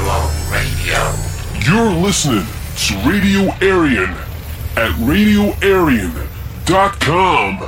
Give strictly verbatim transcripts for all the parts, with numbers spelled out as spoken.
Radio. You're listening to Radio Aryan at radio aryan dot com.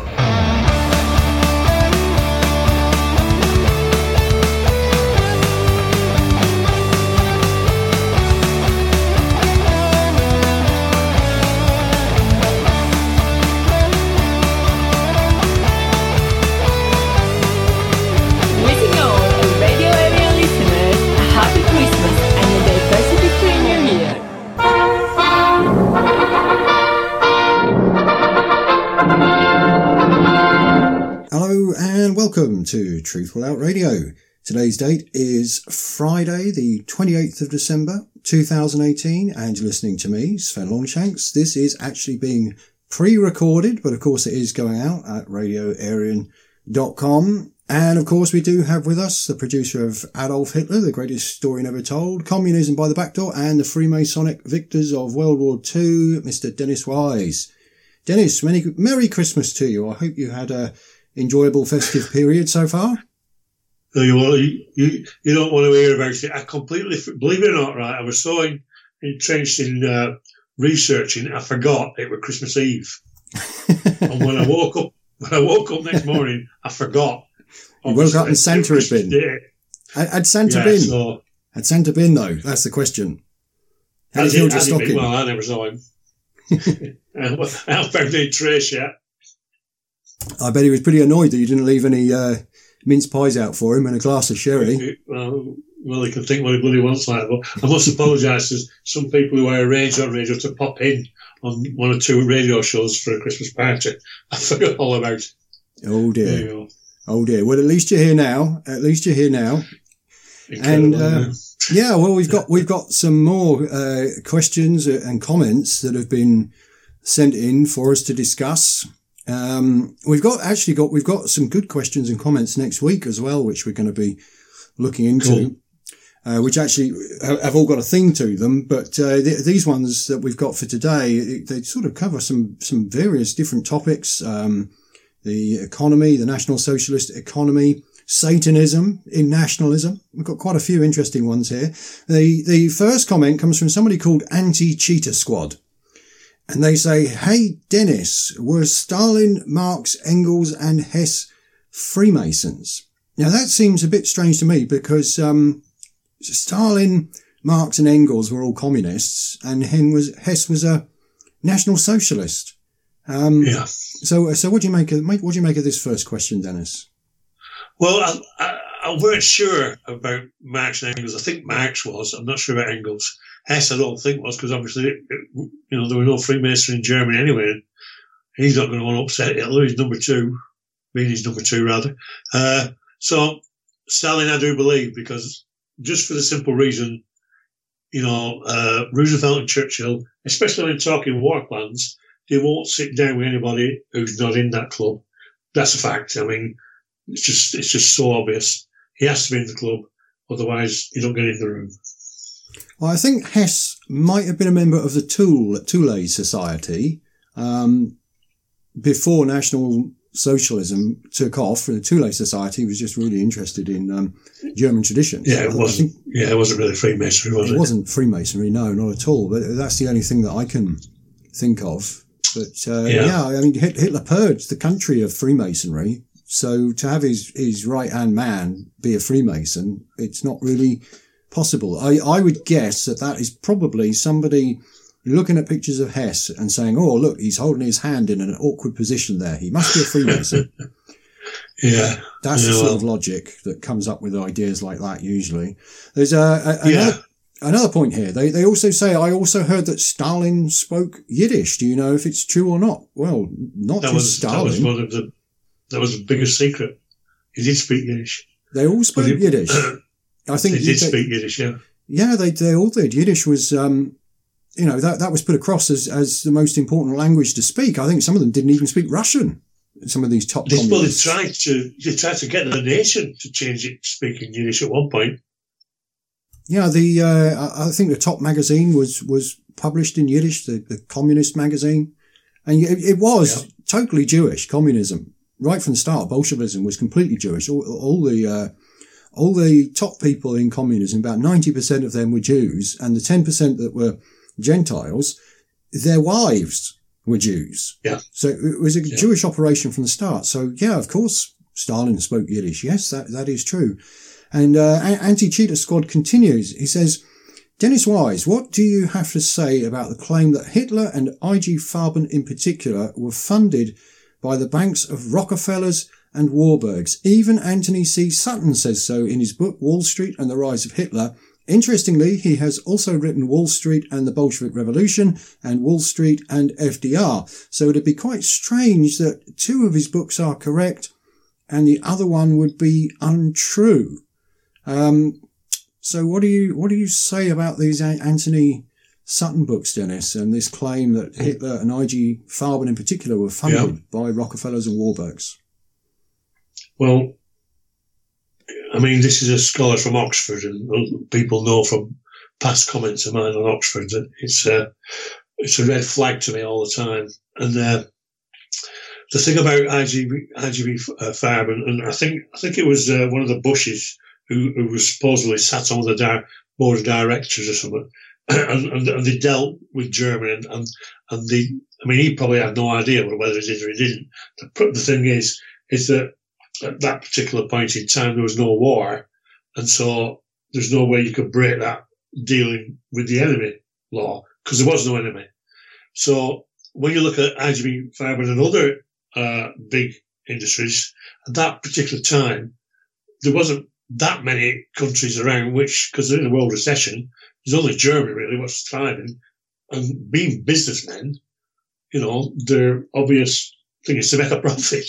Welcome to Truthful Out Radio. Today's date is Friday, the twenty-eighth of December, two thousand eighteen, and you're listening to me, Sven Longshanks. This is actually being pre-recorded, but of course it is going out at radio aryan dot com. And of course we do have with us the producer of Adolf Hitler, the greatest story never told, Communism by the Back Door, and the Freemasonic victors of World War Two, Mister Dennis Wise. Dennis, many, Merry Christmas to you. I hope you had a enjoyable festive period so far. No, you, want, you, you, you don't want to hear about it. I completely, believe it or not, right, I was so in, entrenched in uh, researching, I forgot it was Christmas Eve. And when I woke up, when I woke up next morning, I forgot. You woke up and Santa had been. Day. Had Santa yeah, been? So, had Santa been, though? That's the question. How did you feel your stocking? Well, I never saw him. I haven't found any trace yet. I bet he was pretty annoyed that you didn't leave any uh, mince pies out for him and a glass of sherry. Well, well, he can think what he bloody wants like that. But I must apologise to some people who I arranged on radio to pop in on one or two radio shows for a Christmas party. I forgot all about it. Oh dear. Oh dear. Well, at least you're here now. At least you're here now. Incredible, and uh, yeah, well, we've got we've got some more uh, questions and comments that have been sent in for us to discuss. Um, we've got actually got, we've got some good questions and comments next week as well, which we're going to be looking into, cool. uh, which actually have all got a theme to them. But, uh, th- these ones that we've got for today, they sort of cover some, some various different topics. Um, the economy, the National Socialist economy, Satanism in nationalism. We've got quite a few interesting ones here. The, the first comment comes from somebody called Anti-Cheetah Squad. And they say, hey, Dennis, were Stalin, Marx, Engels and Hess Freemasons? Now, that seems a bit strange to me because um Stalin, Marx and Engels were all communists and Hen was, Hess was a National Socialist. Um, yeah. So, so what do you make of, what do you make of this first question, Dennis? Well, I, I, I weren't sure about Marx and Engels. I think Marx was. I'm not sure about Engels. Hess, I don't think was, because obviously, it, it, you know, there were no Freemasons in Germany anyway. He's not going to want to upset Hitler. He's number two, being he's number two rather. Uh, so Stalin, I do believe, because just for the simple reason, you know, uh, Roosevelt and Churchill, especially when talking war plans, they won't sit down with anybody who's not in that club. That's a fact. I mean, it's just it's just so obvious. He has to be in the club, otherwise you don't get in the room. Well, I think Hess might have been a member of the Thule, Thule Society um, before National Socialism took off. The Thule Society was just really interested in um, German tradition. Yeah, it wasn't. Think, yeah, it wasn't really Freemasonry, was it? It wasn't Freemasonry, no, not at all. But that's the only thing that I can think of. But uh, yeah. yeah, I mean, Hitler purged the country of Freemasonry. So to have his, his right-hand man be a Freemason, it's not really possible. I, I would guess that that is probably somebody looking at pictures of Hess and saying, oh, look, he's holding his hand in an awkward position there. He must be a Freemason. Yeah. That's yeah, the sort well. of logic that comes up with ideas like that usually. There's a, a, another, yeah. another point here. They, they also say, I also heard that Stalin spoke Yiddish. Do you know if it's true or not? Well, not that just was, Stalin. That was one of the, that was the biggest secret. He did speak Yiddish. They all spoke he, Yiddish. I think they did they, speak Yiddish, yeah. Yeah, they they all did. Yiddish was, um, you know, that, that was put across as, as the most important language to speak. I think some of them didn't even speak Russian. Some of these top they, communists. Well, they tried to they tried to get the nation to change it speaking Yiddish at one point. Yeah, the uh, I think the Top magazine was was published in Yiddish, the, the communist magazine, and it, it was yeah. totally Jewish communism right from the start. Bolshevism was completely Jewish. All, all the uh, all the top people in communism, about ninety percent of them were Jews, and the ten percent that were Gentiles, their wives were Jews. Yeah. So it was a yeah. Jewish operation from the start. So yeah, of course, Stalin spoke Yiddish. Yes, that, that is true. And, uh, Anti-Cheetah Squad continues. He says, Dennis Wise, what do you have to say about the claim that Hitler and I G Farben in particular were funded by the banks of Rockefellers and Warburgs? Even Anthony C. Sutton says so in his book, Wall Street and the Rise of Hitler. Interestingly, he has also written Wall Street and the Bolshevik Revolution and Wall Street and F D R. So it'd be quite strange that two of his books are correct and the other one would be untrue. Um, so what do you, what do you say about these Anthony Sutton books, Dennis, and this claim that Hitler and I G Farben in particular were funded yeah. by Rockefellers and Warburgs? Well, I mean, this is a scholar from Oxford, and people know from past comments of mine on Oxford that it's a, it's a red flag to me all the time. And uh, the thing about I G B Farben, and I think I think it was uh, one of the Bushes who, who was supposedly sat on the di- board of directors or something, and, and, and they dealt with Germany, and, and, and the, I mean, he probably had no idea whether he did or he didn't. The, the thing is, is that at that particular point in time, there was no war, and so there's no way you could break that dealing with the enemy law, because there was no enemy. So when you look at I G B Farben and other uh, big industries, at that particular time, there wasn't that many countries around which, because they're in a world recession, there's only Germany really was thriving, and being businessmen, you know, their obvious thing is to make a profit.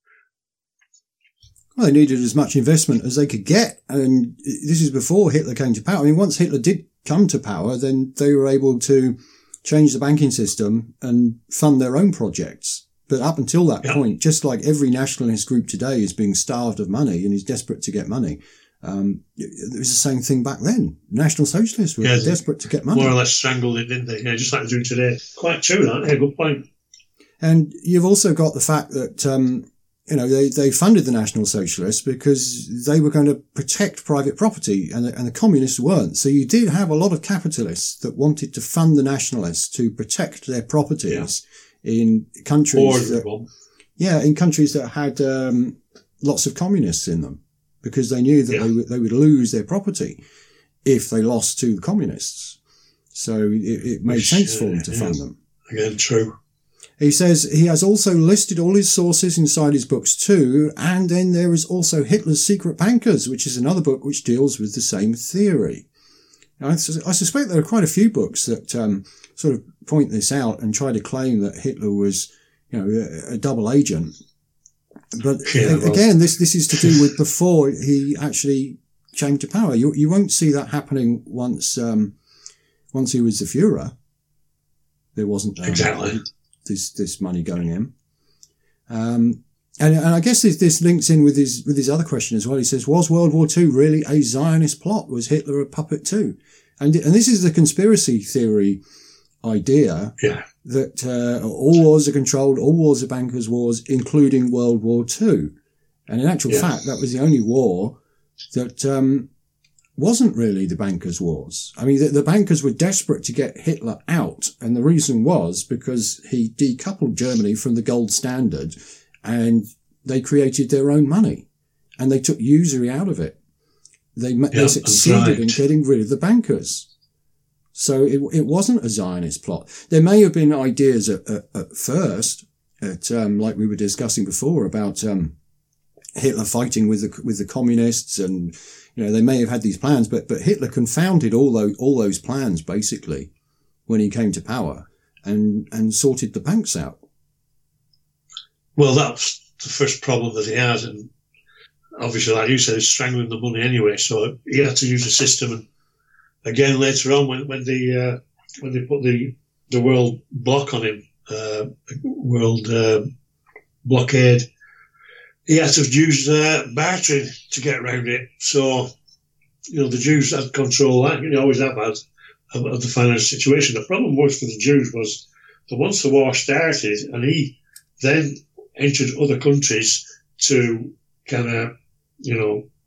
Well, they needed as much investment as they could get. And this is before Hitler came to power. I mean, once Hitler did come to power, then they were able to change the banking system and fund their own projects. But up until that yeah. point, just like every nationalist group today is being starved of money and is desperate to get money, um, it was the same thing back then. National Socialists were yeah, desperate to get money. More or less strangled it, didn't they? Yeah, just like they're doing today. Quite true, that. Yeah, good point. And you've also got the fact that, um, you know, they, they funded the National Socialists because they were going to protect private property, and the, and the communists weren't. So you did have a lot of capitalists that wanted to fund the nationalists to protect their properties yeah. in countries that, yeah, in countries that had, um, lots of communists in them, because they knew that yeah. they would, they would lose their property if they lost to the communists. So it, it made Which, sense for them to uh, fund yeah. them. Again, true. He says he has also listed all his sources inside his books too, and then there is also Hitler's Secret Bankers, which is another book which deals with the same theory. Now, I, sus- I suspect there are quite a few books that um, sort of point this out and try to claim that Hitler was, you know, a, a double agent. But yeah, a- well. again, this this is to do with before he actually came to power. You you won't see that happening once um, once he was the Führer. There wasn't um, exactly. this this money going in. Um, and, and I guess this, this links in with his with his other question as well. He says, was World War Two really a Zionist plot? Was Hitler a puppet too? And and this is the conspiracy theory idea yeah. that uh, all wars are controlled, all wars are bankers' wars, including World War Two. And in actual yeah. fact, that was the only war that um, wasn't really the bankers' wars. I mean, the, the bankers were desperate to get Hitler out, and the reason was because he decoupled Germany from the gold standard, and they created their own money, and they took usury out of it. They, yeah, they succeeded right. in getting rid of the bankers. So it, it wasn't a Zionist plot. There may have been ideas at, at, at first, at, um, like we were discussing before, about um, Hitler fighting with the with the communists, and you know they may have had these plans, but but Hitler confounded all those all those plans basically when he came to power, and and sorted the banks out. Well, that's the first problem that he had, and obviously, like you said, he's strangling the money anyway, so he had to use the system. And again, later on, when when the uh, when they put the the world block on him, uh, world uh, blockade, he had to use uh, bartering to get around it. So, you know, the Jews had control, like you know, always have had, of, of the financial situation. The problem was for the Jews was that once the war started, and he then entered other countries to kind of, you know,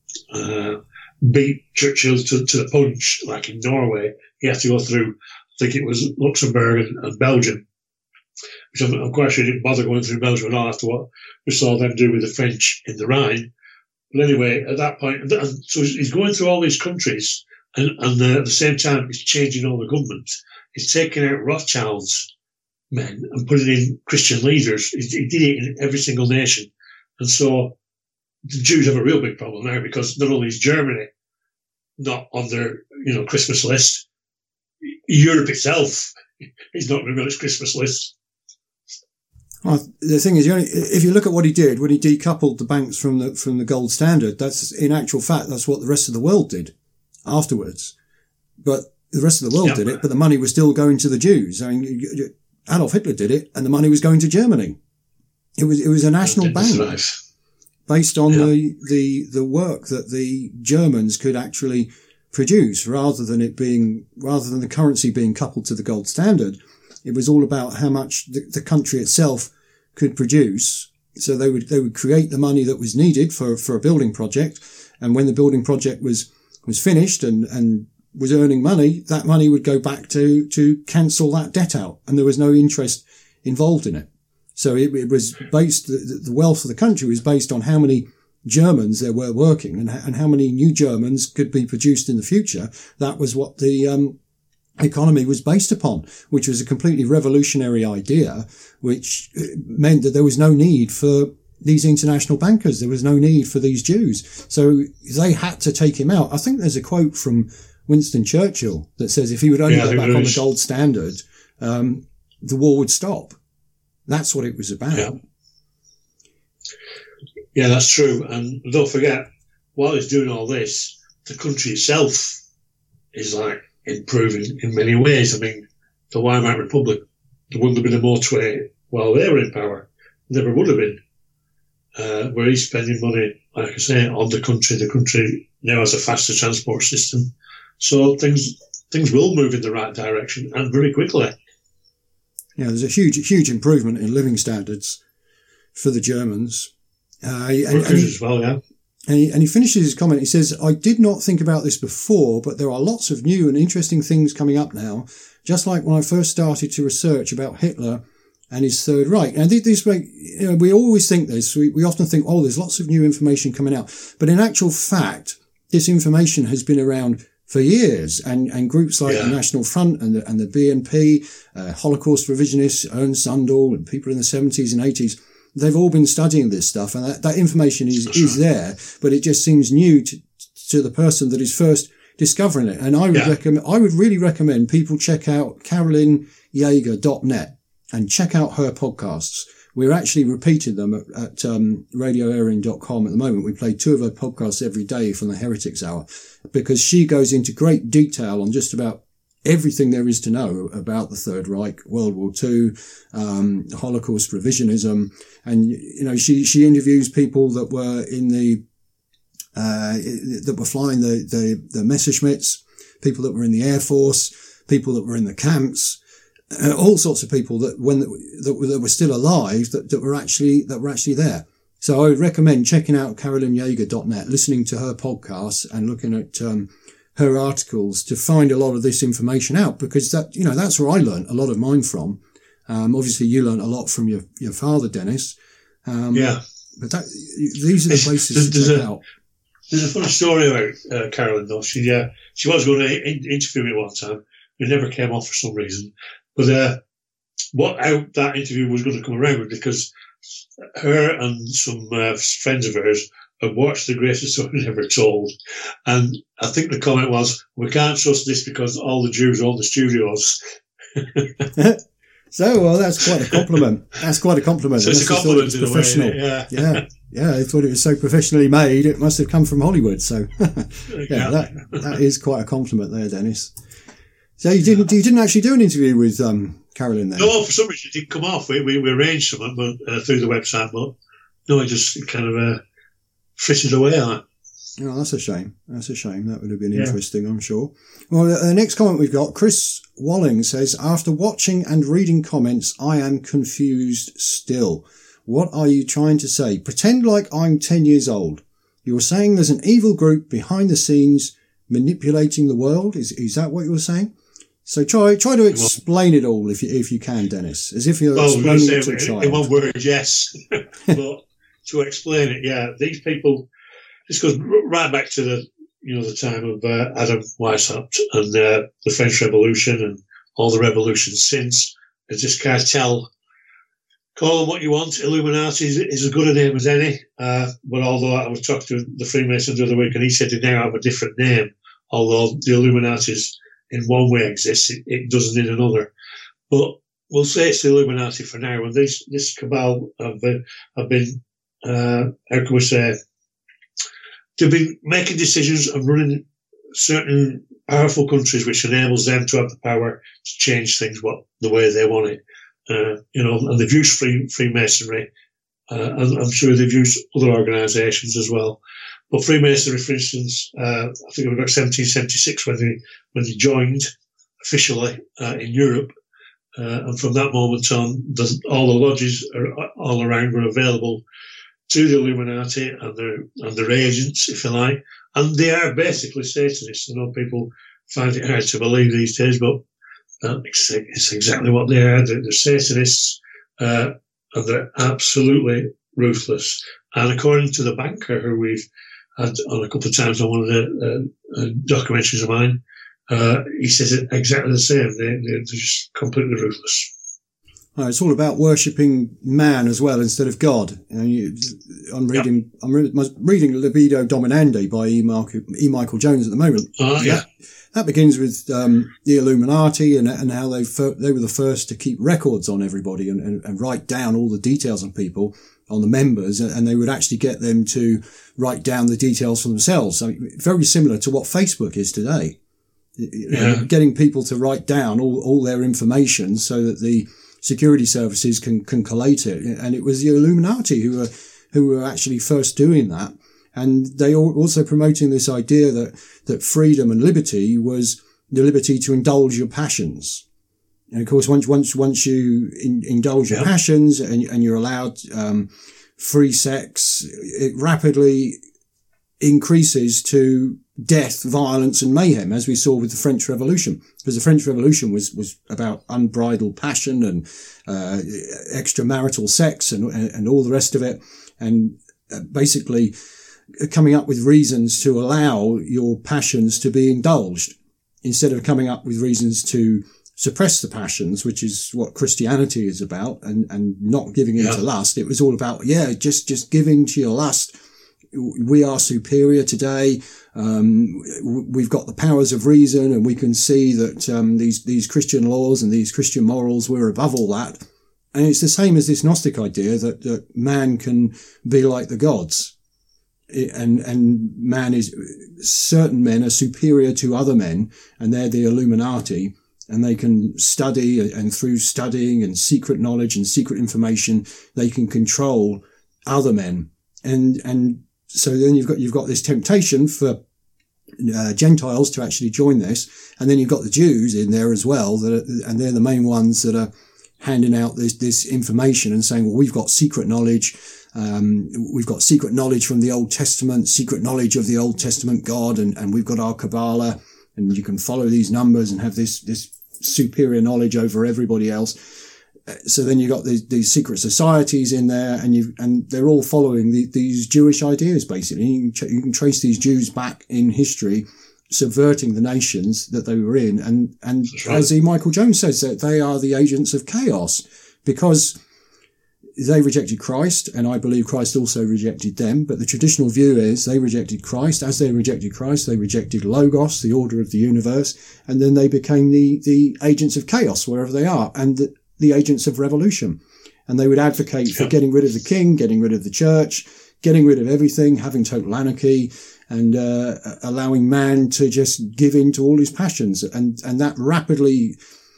uh, beat Churchill to, to the punch, like in Norway, he had to go through, I think it was Luxembourg and, and Belgium, which I'm, I'm quite sure he didn't bother going through Belgium at all after what we saw them do with the French in the Rhine. But anyway, at that point, and, and so he's going through all these countries, and, and uh, at the same time, he's changing all the governments. He's taking out Rothschild's men and putting in Christian leaders. He, he did it in every single nation. And so the Jews have a real big problem now, because not only is Germany not on their, you know, Christmas list, Europe itself is not going to be on its Christmas list. Well, the thing is, you only, if you look at what he did when he decoupled the banks from the from the gold standard, that's in actual fact that's what the rest of the world did afterwards. But the rest of the world yeah. did it, but the money was still going to the Jews. I mean, Adolf Hitler did it, and the money was going to Germany. It was it was a national bank right. based on yeah. the the the work that the Germans could actually produce, rather than it being rather than the currency being coupled to the gold standard. It was all about how much the, the country itself could produce. So they would they would create the money that was needed for, for a building project, and when the building project was was finished and, and was earning money, that money would go back to to cancel that debt out, and there was no interest involved in it. So it, it was based the, the wealth of the country was based on how many Germans there were working, and, and how many new Germans could be produced in the future. That was what the um, economy was based upon, which was a completely revolutionary idea, which meant that there was no need for these international bankers. There was no need for these Jews. So they had to take him out. I think there's a quote from Winston Churchill that says if he would only yeah, go back on the gold standard, um, the war would stop. That's what it was about. Yeah. yeah, that's true. And don't forget, while he's doing all this, the country itself is like improving in many ways. I mean, the Weimar Republic, there wouldn't have been a motorway while they were in power. Never would have been. Uh, where he's spending money, like I say, on the country. The country now has a faster transport system. So things things will move in the right direction, and very quickly. Yeah, there's a huge, huge improvement in living standards for the Germans. Uh, and, and he, as well, yeah. And he, and he finishes his comment. He says, I did not think about this before, but there are lots of new and interesting things coming up now, just like when I first started to research about Hitler and his Third Reich. And this way, you know, we always think this. We, we often think, oh, there's lots of new information coming out. But in actual fact, this information has been around for years, and, and groups like yeah. the National Front and the, and the B N P, uh, Holocaust revisionists, Ernst Sundal, and people in the seventies and eighties, they've all been studying this stuff, and that, that information is, is there, but it just seems new to, to the person that is first discovering it. And I would yeah. recommend, I would really recommend people check out Carolyn Jaeger dot net and check out her podcasts. We're actually repeating them at, at um, radio arian dot com at the moment. We play two of her podcasts every day from the Heretics Hour, because she goes into great detail on just about everything there is to know about the Third Reich, World War Two, um, Holocaust revisionism. And, you know, she, she interviews people that were in the, uh, that were flying the, the, the Messerschmitts, people that were in the Air Force, people that were in the camps, uh, all sorts of people that when, that were, that were still alive, that, that were actually, that were actually there. So I would recommend checking out Carolyn Jaeger dot net, listening to her podcasts and looking at, um, her articles to find a lot of this information out, because that, you know, that's where I learned a lot of mine from. Um, obviously you learned a lot from your, your father, Dennis. Um, yeah. But that, these are the places to check a, out. There's a funny story about uh, Carolyn, though. She, uh, she was going to in- interview me one time. It never came off for some reason. But, uh, what out that interview was going to come around with, because her and some uh, friends of hers had watched The Greatest Story Never Told. And I think the comment was, we can't trust this because all the Jews own the studios. So, well, that's quite a compliment. That's quite a compliment. So it's a compliment in a way, yeah. yeah. Yeah, I thought it was so professionally made, it must have come from Hollywood. So, yeah, that, that is quite a compliment there, Dennis. So you didn't, you didn't actually do an interview with, um, Carolyn then? No, for some reason it didn't come off. We, we, we arranged something but, uh, through the website, but no, it just kind of, uh, frittered away on it. Oh, that's a shame. That's a shame. That would have been yeah. interesting, I'm sure. Well, the next comment we've got, Chris Walling says, after watching and reading comments, I am confused still. What are you trying to say? Pretend like I'm ten years old. You're saying there's an evil group behind the scenes manipulating the world. Is is that what you were saying? So try try to explain it all if you if you can, Dennis, as if you're well, explaining say it to a child. In one word, yes. But to explain it, yeah, these people. This goes right back to the you know the time of uh, Adam Weishaupt and uh, the French Revolution and all the revolutions since. It's this cartel. Call them what you want. Illuminati is, is as good a name as any. Uh, but although I was talking to the Freemasons the other week, and he said they now have a different name. Although the Illuminati in one way exists, it, it doesn't in another. But we'll say it's the Illuminati for now. And this this cabal have been, have been uh, how can we say, to be making decisions and running certain powerful countries, which enables them to have the power to change things what the way they want it. Uh, you know, and they've used free, Freemasonry, uh, and I'm sure they've used other organisations as well. But Freemasonry, for instance, uh, I think it was about seventeen seventy-six when they when they joined officially uh, in Europe, uh, and from that moment on, the, all the lodges are, all around were available to the Illuminati and their and their agents, if you like, and they are basically Satanists. I know people find it hard to believe these days, but Uh, it's, it's exactly what they are. They're, they're Satanists, uh, and they're absolutely ruthless. And according to the banker who we've had on a couple of times on one of the uh, uh, documentaries of mine, uh, he says it exactly the same. They, they're just completely ruthless. Oh, it's all about worshipping man as well instead of God. You know, you, I'm reading, yep. I'm re- reading Libido Dominandi by E. Michael, e. Michael Jones at the moment. Oh, yeah. That, that begins with um, the Illuminati and, and how they fir- they were the first to keep records on everybody and, and, and write down all the details on people, on the members, and they would actually get them to write down the details for themselves. I mean, very similar to what Facebook is today. Yeah. Getting people to write down all, all their information so that the security services can, can collate it. And it was the Illuminati who were, who were actually first doing that. And they were also promoting this idea that, that freedom and liberty was the liberty to indulge your passions. And of course, once, once, once you in, indulge your yeah. passions and, and you're allowed, um, free sex, it rapidly increases to death, violence and mayhem, as we saw with the French Revolution. Because the French Revolution was, was about unbridled passion and, uh, extramarital sex and, and, and all the rest of it. And uh, basically coming up with reasons to allow your passions to be indulged instead of coming up with reasons to suppress the passions, which is what Christianity is about, and, and not giving in yeah. to lust. It was all about, yeah, just, just giving to your lust. We are superior today. Um, we've got the powers of reason, and we can see that, um, these, these Christian laws and these Christian morals, we're above all that. And it's the same as this Gnostic idea that, that man can be like the gods. And, and man is, certain men are superior to other men, and they're the Illuminati, and they can study, and through studying and secret knowledge and secret information, they can control other men. And, and so then you've got, you've got this temptation for, uh, Gentiles to actually join this. And then you've got the Jews in there as well, that are, and they're the main ones that are handing out this, this information and saying, well, we've got secret knowledge. Um, we've got secret knowledge from the Old Testament, secret knowledge of the Old Testament God, and, and we've got our Kabbalah, and you can follow these numbers and have this, this superior knowledge over everybody else. So then you've got these, these secret societies in there, and you and they're all following the, these Jewish ideas, basically. You can, you can trace these Jews back in history, subverting the nations that they were in. And, and right. as E. Michael Jones says, that they are the agents of chaos because they rejected Christ, and I believe Christ also rejected them. But the traditional view is they rejected Christ. As they rejected Christ, they rejected Logos, the order of the universe, and then they became the, the agents of chaos wherever they are, and the, the agents of revolution. And they would advocate for getting rid of the king, getting rid of the church, getting rid of everything, having total anarchy, and uh, allowing man to just give in to all his passions. And, and that rapidly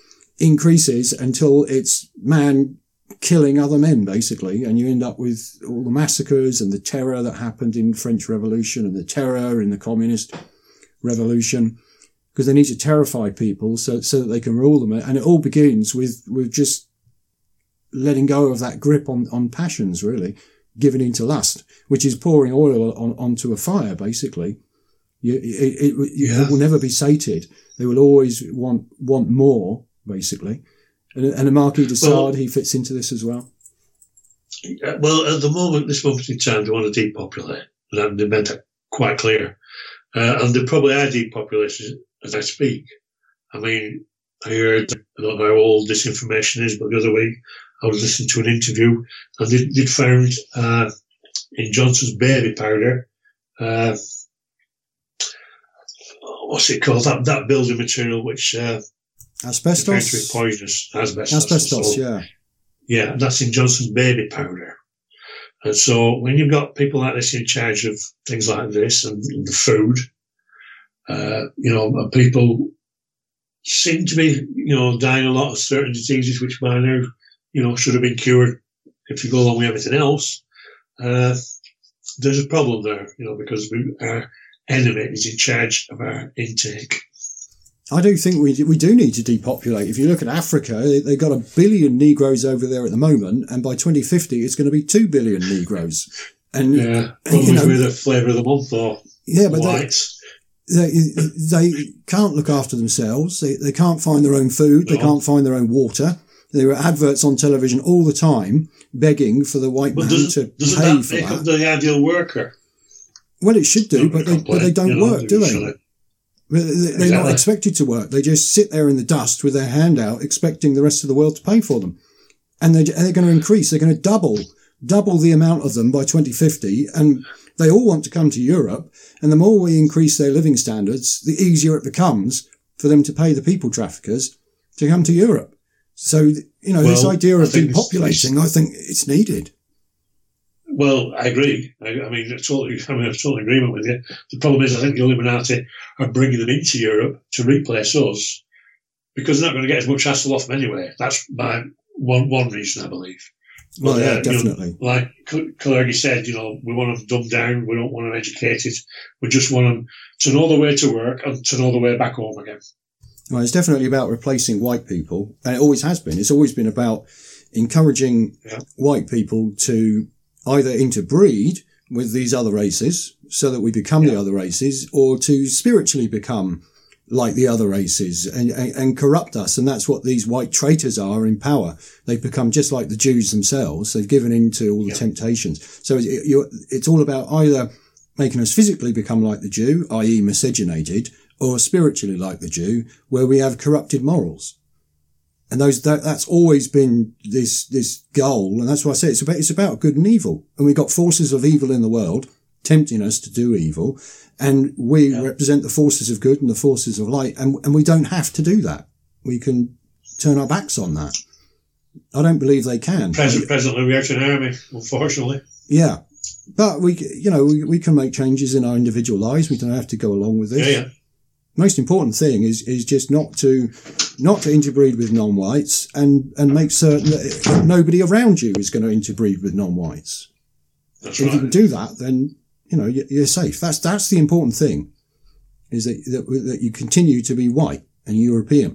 increases until it's man killing other men, basically, and you end up with all the massacres and the terror that happened in French Revolution and the terror in the Communist Revolution, because they need to terrify people so so that they can rule them. And it all begins with with just letting go of that grip on on passions, really. giving in to lust, which is pouring oil on, onto a fire, basically. You, it, it, yeah. it will never be sated. They will always want want more, basically. And, and the Marquis de Sade, well, he fits into this as well. Well, at the moment, this moment in time, they want to depopulate. And they made that quite clear. Uh, and they probably are depopulating as I speak. I mean, I heard, I don't know how old this information is, but the other week I was listening to an interview and they, they'd found uh, in Johnson's baby powder, uh, what's it called? That that building material which uh, asbestos, to be poisonous. Asbestos. Asbestos, so, yeah. Yeah, that's in Johnson's baby powder. And so when you've got people like this in charge of things like this and, and the food, uh, you know, and people seem to be, you know, dying a lot of certain diseases which by now, you know, should have been cured if you go along with everything else. Uh, there's a problem there, you know, because we, our enemy is in charge of our intake. I do think we we do need to depopulate. If you look at Africa, they, they've got a billion Negroes over there at the moment, and by twenty fifty, it's going to be two billion Negroes. And yeah, probably you know, with a flavour of the month or yeah, but whites. They, they, they can't look after themselves. They they can't find their own food. No. They can't find their own water. There are adverts on television all the time begging for the white but man does, to doesn't pay that for make that. up the ideal worker? Well, it should do, Don't but they, but they don't you know, work, do they? It? They're exactly. not expected to work. They just sit there in the dust with their hand out, expecting the rest of the world to pay for them. And they're, they're going to increase. They're going to double, double the amount of them by twenty fifty. And they all want to come to Europe. And the more we increase their living standards, the easier it becomes for them to pay the people traffickers to come to Europe. So, you know, well, this idea of depopulating, I think it's needed. Well, I agree. I, I mean, I totally, I'm in total agreement with you. The problem is, I think the Illuminati are bringing them into Europe to replace us because they're not going to get as much hassle off them anyway. That's my one one reason, I believe. Well, but, yeah, uh, definitely. You know, like Kalergi said, you know, we want them dumbed down. We don't want them educated. We just want them to know the way to work and to know the way back home again. Well, it's definitely about replacing white people, and it always has been. It's always been about encouraging yeah. white people to either interbreed with these other races so that we become yeah. the other races, or to spiritually become like the other races and, and, and corrupt us. And that's what these white traitors are in power. They've become just like the Jews themselves. They've given in to all the yeah. temptations. So it, you're, it's all about either making us physically become like the Jew, that is miscegenated, or spiritually like the Jew, where we have corrupted morals. And those, that, that's always been this, this goal. And that's why I say it's about, it's about good and evil. And we've got forces of evil in the world tempting us to do evil. And we yeah. represent the forces of good and the forces of light. And, and we don't have to do that. We can turn our backs on that. I don't believe they can. Present, presently, we have an army, unfortunately. Yeah. But we, you know, we, we can make changes in our individual lives. We don't have to go along with this. Yeah, yeah. Most important thing is, is just not to, not to interbreed with non-whites and, and make certain that nobody around you is going to interbreed with non-whites. That's if right. you can do that, then, you know, you're safe. That's, that's the important thing, is that, that, that you continue to be white and European.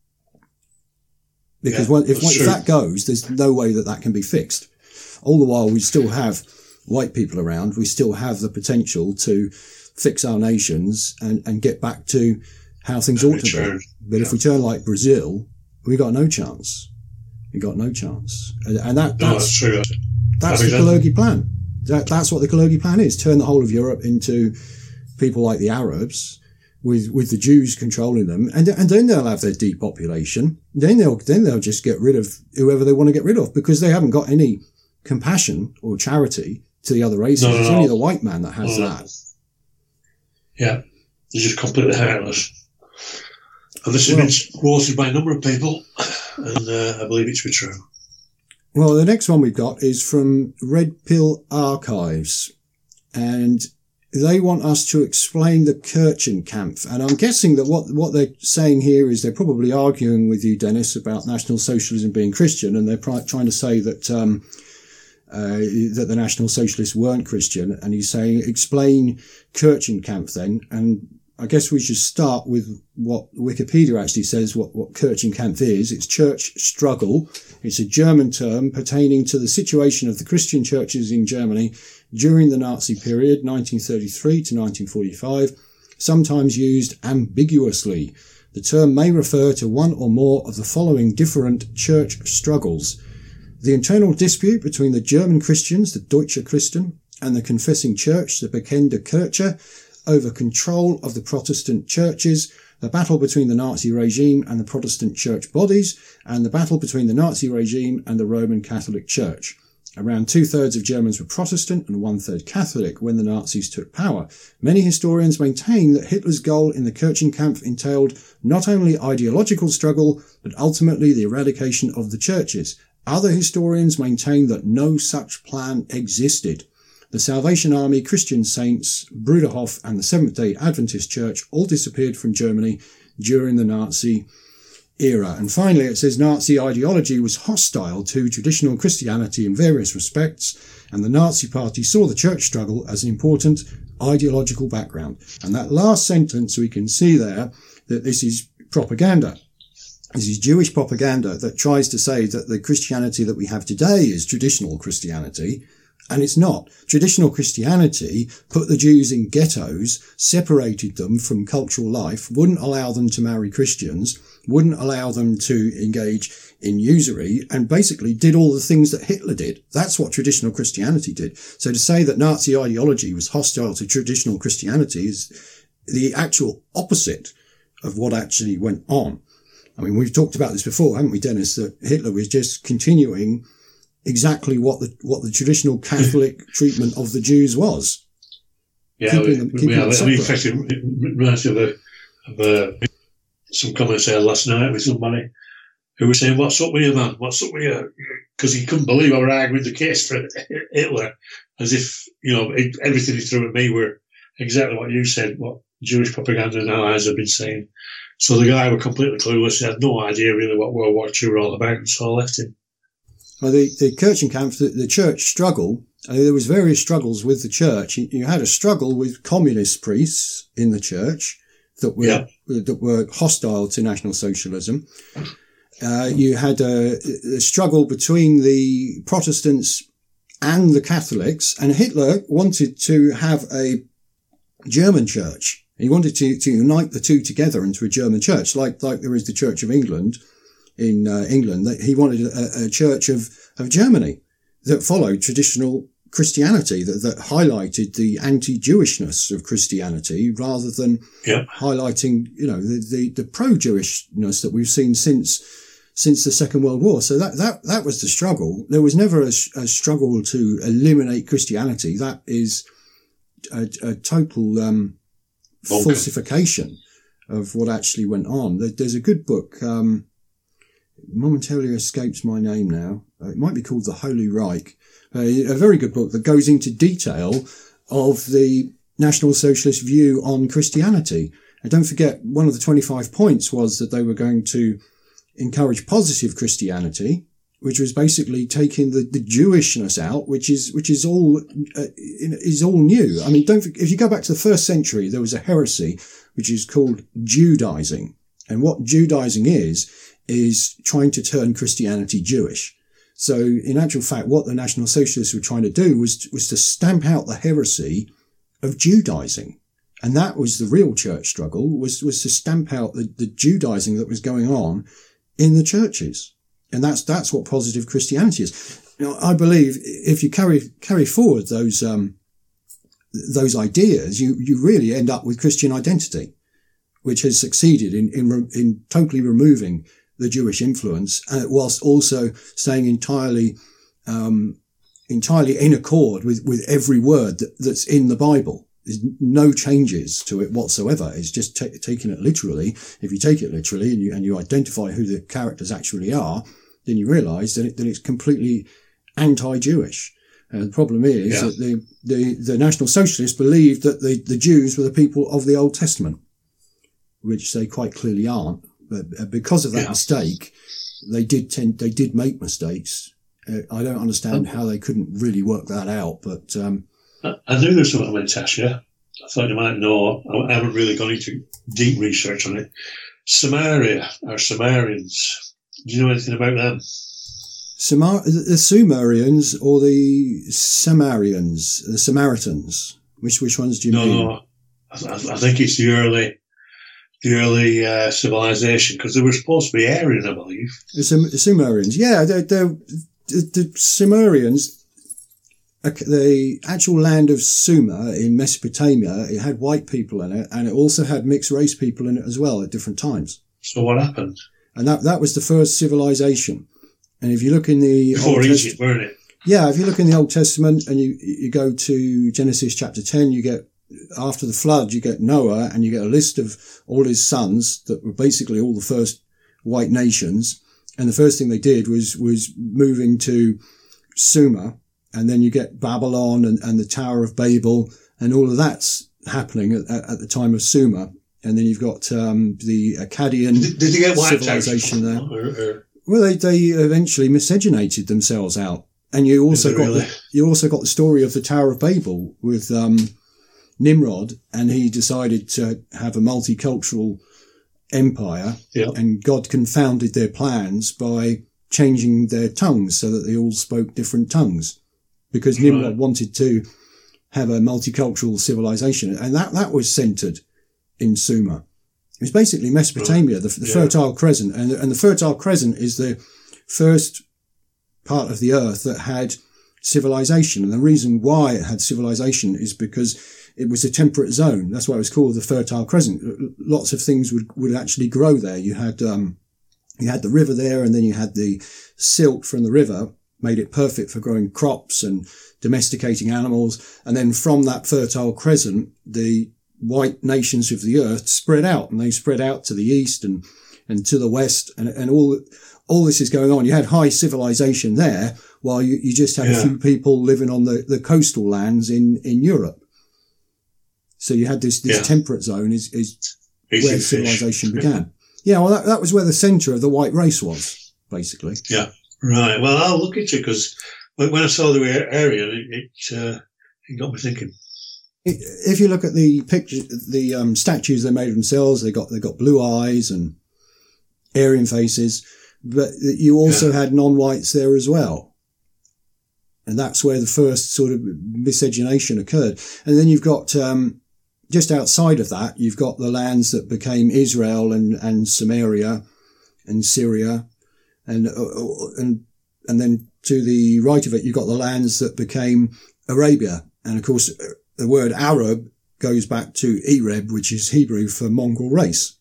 Because yeah, well, if, if true. that goes, there's no way that that can be fixed. All the while we still have white people around. We still have the potential to fix our nations and, and get back to how things ought to be. But yeah. if we turn like Brazil, we got no chance. We got no chance. And, and that, no, that's, that's true. That's that the Kalergi plan. That, that's what the Kalergi plan is. Turn the whole of Europe into people like the Arabs with, with the Jews controlling them. And, and then they'll have their depopulation. Then they'll, then they'll just get rid of whoever they want to get rid of because they haven't got any compassion or charity to the other races. No, no, it's no. only the white man that has no, that. No. Yeah, they're just completely heartless. And this has well, been quoted by a number of people, and uh, I believe it's true. Well, the next one we've got is from Red Pill Archives, and they want us to explain the Kirchenkampf. And I'm guessing that what, what they're saying here is they're probably arguing with you, Dennis, about National Socialism being Christian, and they're pr- trying to say that um, Uh, that the National Socialists weren't Christian, and he's saying, explain Kirchenkampf then. And I guess we should start with what Wikipedia actually says what, what Kirchenkampf is. It's church struggle. It's a German term pertaining to the situation of the Christian churches in Germany during the Nazi period, nineteen thirty-three to nineteen forty-five, sometimes used ambiguously. The term may refer to one or more of the following different church struggles: the internal dispute between the German Christians, the Deutsche Christen, and the confessing church, the Bekennende Kirche, over control of the Protestant churches, the battle between the Nazi regime and the Protestant church bodies, and the battle between the Nazi regime and the Roman Catholic Church. Around two-thirds of Germans were Protestant and one-third Catholic when the Nazis took power. Many historians maintain that Hitler's goal in the Kirchenkampf entailed not only ideological struggle, but ultimately the eradication of the churches. Other historians maintain that no such plan existed. The Salvation Army, Christian Saints, Bruderhof, and the Seventh-day Adventist Church all disappeared from Germany during the Nazi era. And finally, it says Nazi ideology was hostile to traditional Christianity in various respects, and the Nazi Party saw the church struggle as an important ideological background. And that last sentence, we can see there that this is propaganda. This is Jewish propaganda that tries to say that the Christianity that we have today is traditional Christianity. And it's not. Traditional Christianity put the Jews in ghettos, separated them from cultural life, wouldn't allow them to marry Christians, wouldn't allow them to engage in usury, and basically did all the things that Hitler did. That's what traditional Christianity did. So to say that Nazi ideology was hostile to traditional Christianity is the actual opposite of what actually went on. I mean, we've talked about this before, haven't we, Dennis, that Hitler was just continuing exactly what the what the traditional Catholic treatment of the Jews was. Yeah, we, them, we have. I mean, in fact, it reminds me of, a, of a, some comments I had last night with somebody who was saying, "What's up with you, man? What's up with you?" Because he couldn't believe I were arguing the case for Hitler, as if you know it, everything he threw at me were exactly what you said, what Jewish propaganda and allies have been saying. So the guy was completely clueless. He had no idea really what World War Two were all about, and so I left him. Well, the, the Kirchenkampf, the, the church struggle, I mean, there was various struggles with the church. You, you had a struggle with communist priests in the church that were, yeah. that were hostile to National Socialism. Uh, you had a, a struggle between the Protestants and the Catholics, and Hitler wanted to have a German church. He wanted to, to unite the two together into a German church, like, like there is the Church of England. In uh, England, that he wanted a, a church of, of Germany that followed traditional Christianity, that, that highlighted the anti-Jewishness of Christianity rather than yeah. highlighting, you know, the, the, the pro-Jewishness that we've seen since since the Second World War. So that that that was the struggle. There was never a, a struggle to eliminate Christianity. That is a, a total um, falsification of what actually went on. There, there's a good book. Um, momentarily escapes my name now. Uh, it might be called The Holy Reich. Uh, a very good book that goes into detail of the National Socialist view on Christianity. And don't forget, one of the twenty-five points was that they were going to encourage positive Christianity, which was basically taking the, the Jewishness out, which is which is all uh, is all new. I mean, don't if you go back to the first century, there was a heresy which is called Judaizing, and what Judaizing is is trying to turn Christianity Jewish. So in actual fact, what the National Socialists were trying to do was, was to stamp out the heresy of Judaizing. And that was the real church struggle, was, was to stamp out the, the Judaizing that was going on in the churches. And that's, that's what positive Christianity is. Now, I believe if you carry, carry forward those, um, those ideas, you, you really end up with Christian identity, which has succeeded in, in, in totally removing the Jewish influence, uh, whilst also staying entirely, um, entirely in accord with, with every word that, that's in the Bible. There's no changes to it whatsoever. It's just t- taking it literally. If you take it literally and you, and you identify who the characters actually are, then you realise that, it, that it's completely anti-Jewish. Uh, the problem is yeah. that the, the, the National Socialists believed that the, the Jews were the people of the Old Testament, which they quite clearly aren't. But because of that yeah. mistake, they did tend, they did make mistakes. Uh, I don't understand how they couldn't really work that out, but, um, I, I knew there was something about Tasha. I thought you might know. I haven't really gone into deep research on it. Samaria, or Sumerians. Do you know anything about them? Samar- the Sumerians or the Samarians, the Samaritans? Which which ones do you no, mean? No, I, I think it's the early, the early uh, civilization, because they were supposed to be Aryan, I believe. The, Sum- the Sumerians, yeah, they're, they're, the, the Sumerians, the actual land of Sumer in Mesopotamia, it had white people in it, and it also had mixed race people in it as well at different times. So what happened? And that that was the first civilization. And if you look in the before Old Egypt, Test- weren't it? Yeah, if you look in the Old Testament and you you go to Genesis chapter ten, you get after the flood, you get Noah, and you get a list of all his sons that were basically all the first white nations. And the first thing they did was was moving to Sumer, and then you get Babylon and, and the Tower of Babel, and all of that's happening at, at the time of Sumer. And then you've got um, the Akkadian Did, did you get wiped civilization out? there. Or, or, Well, they, they eventually miscegenated themselves out. And you also Is it got really? the, you also got the story of the Tower of Babel with um, Nimrod, and he decided to have a multicultural empire, yeah. and God confounded their plans by changing their tongues so that they all spoke different tongues, because Right. Nimrod wanted to have a multicultural civilization, and that, that was centered in Sumer. It was basically Mesopotamia, the, the Yeah. Fertile Crescent, and, and the Fertile Crescent is the first part of the earth that had civilization. And the reason why it had civilization is because it was a temperate zone. That's why it was called the Fertile Crescent. Lots of things would, would actually grow there. You had, um, you had the river there, and then you had the silt from the river, made it perfect for growing crops and domesticating animals. And then from that Fertile Crescent, the white nations of the earth spread out, and they spread out to the east and, and to the west, and, and all, all this is going on. You had high civilization there, while you, you just had Yeah. a few people living on the, the coastal lands in, in Europe. So you had this, this Yeah. temperate zone is, is Easy where fish. civilization began. Yeah, well, that, that was where the center of the white race was, basically. Yeah. Right. Well, I'll look at you, because when, when I saw the area, it, it, uh, it got me thinking. If you look at the picture, the um, statues they made of themselves, they got they got blue eyes and Aryan faces, but you also Yeah. had non-whites there as well, and that's where the first sort of miscegenation occurred. And then you've got um, just outside of that, you've got the lands that became Israel and and Samaria and Syria, and uh, and and then to the right of it, you've got the lands that became Arabia, and of course. The word Arab goes back to Ereb, which is Hebrew for mongrel race.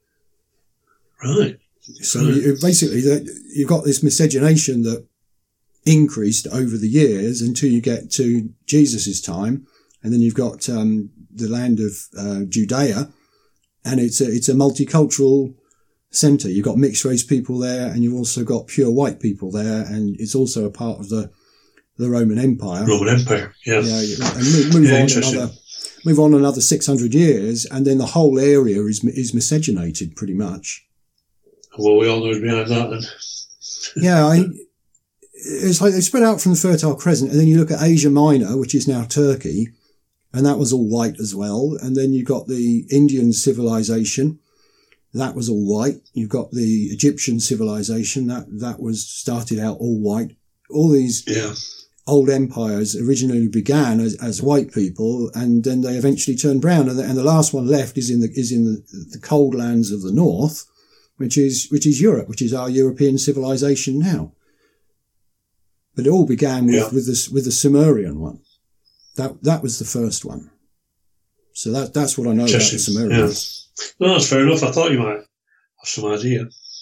Right. So Right. you, basically, that you've got this miscegenation that increased over the years until you get to Jesus' time, and then you've got um, the land of uh, Judea, and it's a, it's a multicultural centre. You've got mixed race people there, and you've also got pure white people there, and it's also a part of the the Roman Empire. Roman Empire. Yeah. Yeah, and move, move Yeah, on interesting. another, move on another six hundred years, and then the whole area is is miscegenated pretty much. Well, we all know who's behind that then. Yeah, I, it's like they spread out from the Fertile Crescent, and then you look at Asia Minor, which is now Turkey, and that was all white as well. And then you've got the Indian civilization, that was all white. You've got the Egyptian civilization, that that was started out all white. All these Yeah. old empires originally began as, as white people, and then they eventually turned brown. And the, and the last one left is in the is in the, the cold lands of the north, which is which is Europe, which is our European civilization now. But it all began with Yeah. with the with the Sumerian one. That that was the first one. So that that's what I know about the Interesting. Sumerians. No, that's fair enough. I thought you might have some idea.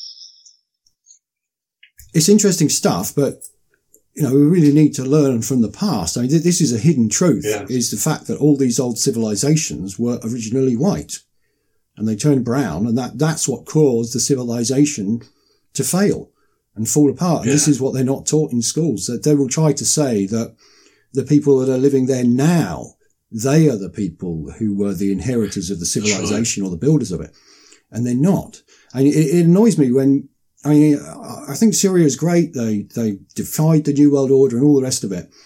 It's interesting stuff, but you know, we really need to learn from the past. I mean, this is a hidden truth, Yeah. is the fact that all these old civilizations were originally white and they turned brown, and that, that's what caused the civilization to fail and fall apart. And this Yeah. is what they're not taught in schools, that they will try to say that the people that are living there now, they are the people who were the inheritors of the civilization or the builders of it. And they're not. And it, it annoys me when, I mean, I think Syria is great. They, they defied the New World Order and all the rest of it.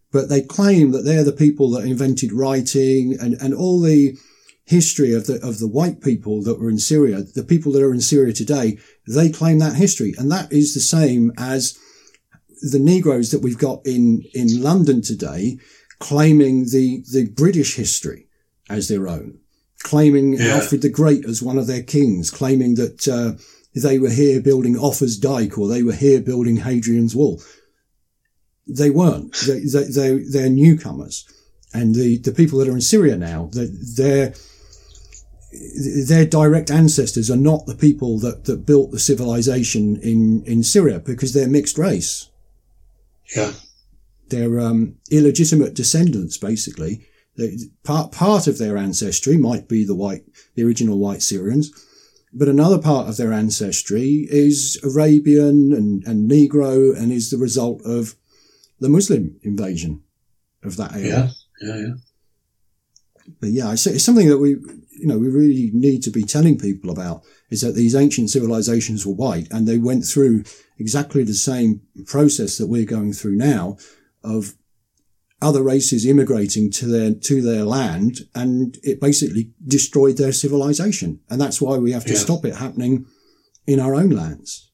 but they claim that they're the people that invented writing and, and all the history of the of the white people that were in Syria, the people that are in Syria today, they claim that history. And that is the same as the Negroes that we've got in, in London today, claiming the, the British history as their own, claiming yeah. Alfred the Great as one of their kings, claiming that uh, they were here building Offa's Dyke or they were here building Hadrian's Wall. They weren't. They, they, they, they're newcomers. And the, the people that are in Syria now, they're, their direct ancestors are not the people that, that built the civilization in, in Syria because they're mixed race. Yeah. They're, um, illegitimate descendants, basically. They, part, part of their ancestry might be the white, the original white Syrians, but another part of their ancestry is Arabian and, and Negro and is the result of the Muslim invasion of that area. Yeah, yeah, yeah. But yeah, it's, it's something that we, you know, we really need to be telling people about, is that these ancient civilizations were white and they went through exactly the same process that we're going through now of other races immigrating to their, to their land, and it basically destroyed their civilization. And that's why we have to yeah. stop it happening in our own lands.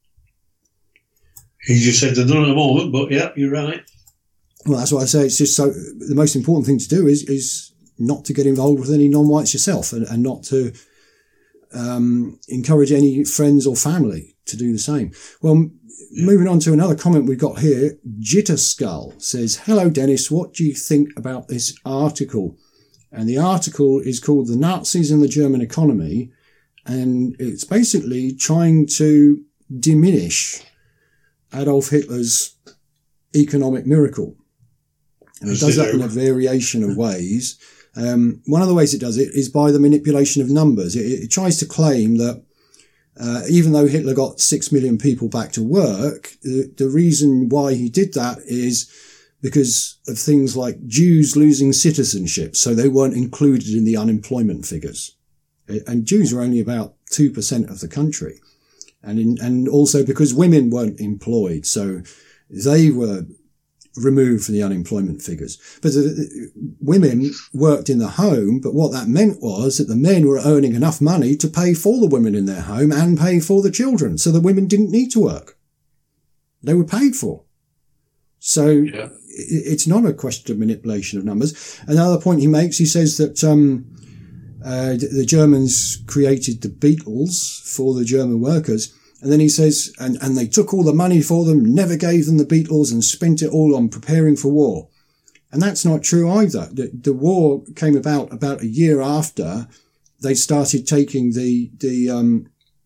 You just said the none at the moment, but yeah, you're right. Well, that's why I say it's just so, the most important thing to do is, is not to get involved with any non-whites yourself and, and not to, um, encourage any friends or family to do the same. Well, yeah. Moving on to another comment we've got here, Jitter Skull says, "Hello, Dennis. What do you think about this article?" And the article is called "The Nazis and the German Economy." And it's basically trying to diminish Adolf Hitler's economic miracle. And it does that in a variation of ways. Um, one of the ways it does it is by the manipulation of numbers. It, it tries to claim that uh, even though Hitler got six million people back to work, the, the reason why he did that is because of things like Jews losing citizenship, so they weren't included in the unemployment figures. And Jews are only about two percent of the country. And in, and also because women weren't employed, so they were removed from the unemployment figures. But the, women worked in the home, but what that meant was that the men were earning enough money to pay for the women in their home and pay for the children, so the women didn't need to work. They were paid for. So yeah. It's not a question of manipulation of numbers. Another point he makes, he says that um uh the Germans created the Beatles for the German workers. And then he says, and, and they took all the money for them, never gave them the Beatles and spent it all on preparing for war. And that's not true either. The, the war came about about a year after they started taking the, the, um,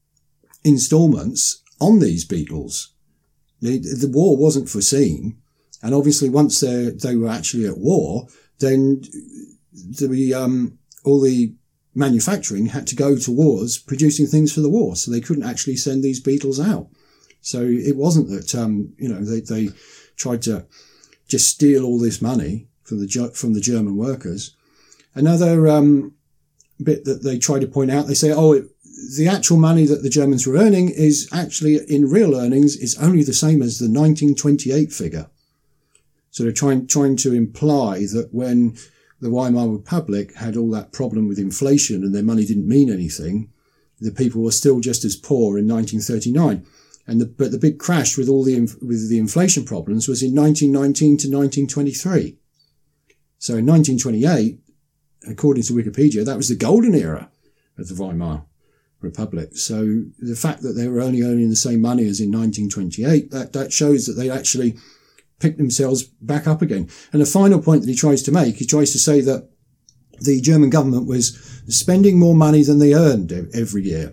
installments on these Beatles. The, the war wasn't foreseen. And obviously once they, they were actually at war, then the, um, all the, manufacturing had to go towards producing things for the war, so they couldn't actually send these Beatles out. So it wasn't that um, you know they, they tried to just steal all this money from the from the German workers. Another um, bit that they try to point out, they say, oh, it, the actual money that the Germans were earning is actually in real earnings is only the same as the nineteen twenty-eight figure. So they're trying trying to imply that when the Weimar Republic had all that problem with inflation and their money didn't mean anything, the people were still just as poor in nineteen thirty-nine. And the, but the big crash with all the, with the inflation problems was in nineteen nineteen to nineteen twenty-three. So in nineteen twenty-eight, according to Wikipedia, that was the golden era of the Weimar Republic. So the fact that they were only earning the same money as in nineteen twenty-eight, that, that shows that they actually pick themselves back up again. And the final point that he tries to make, he tries to say that the German government was spending more money than they earned every year.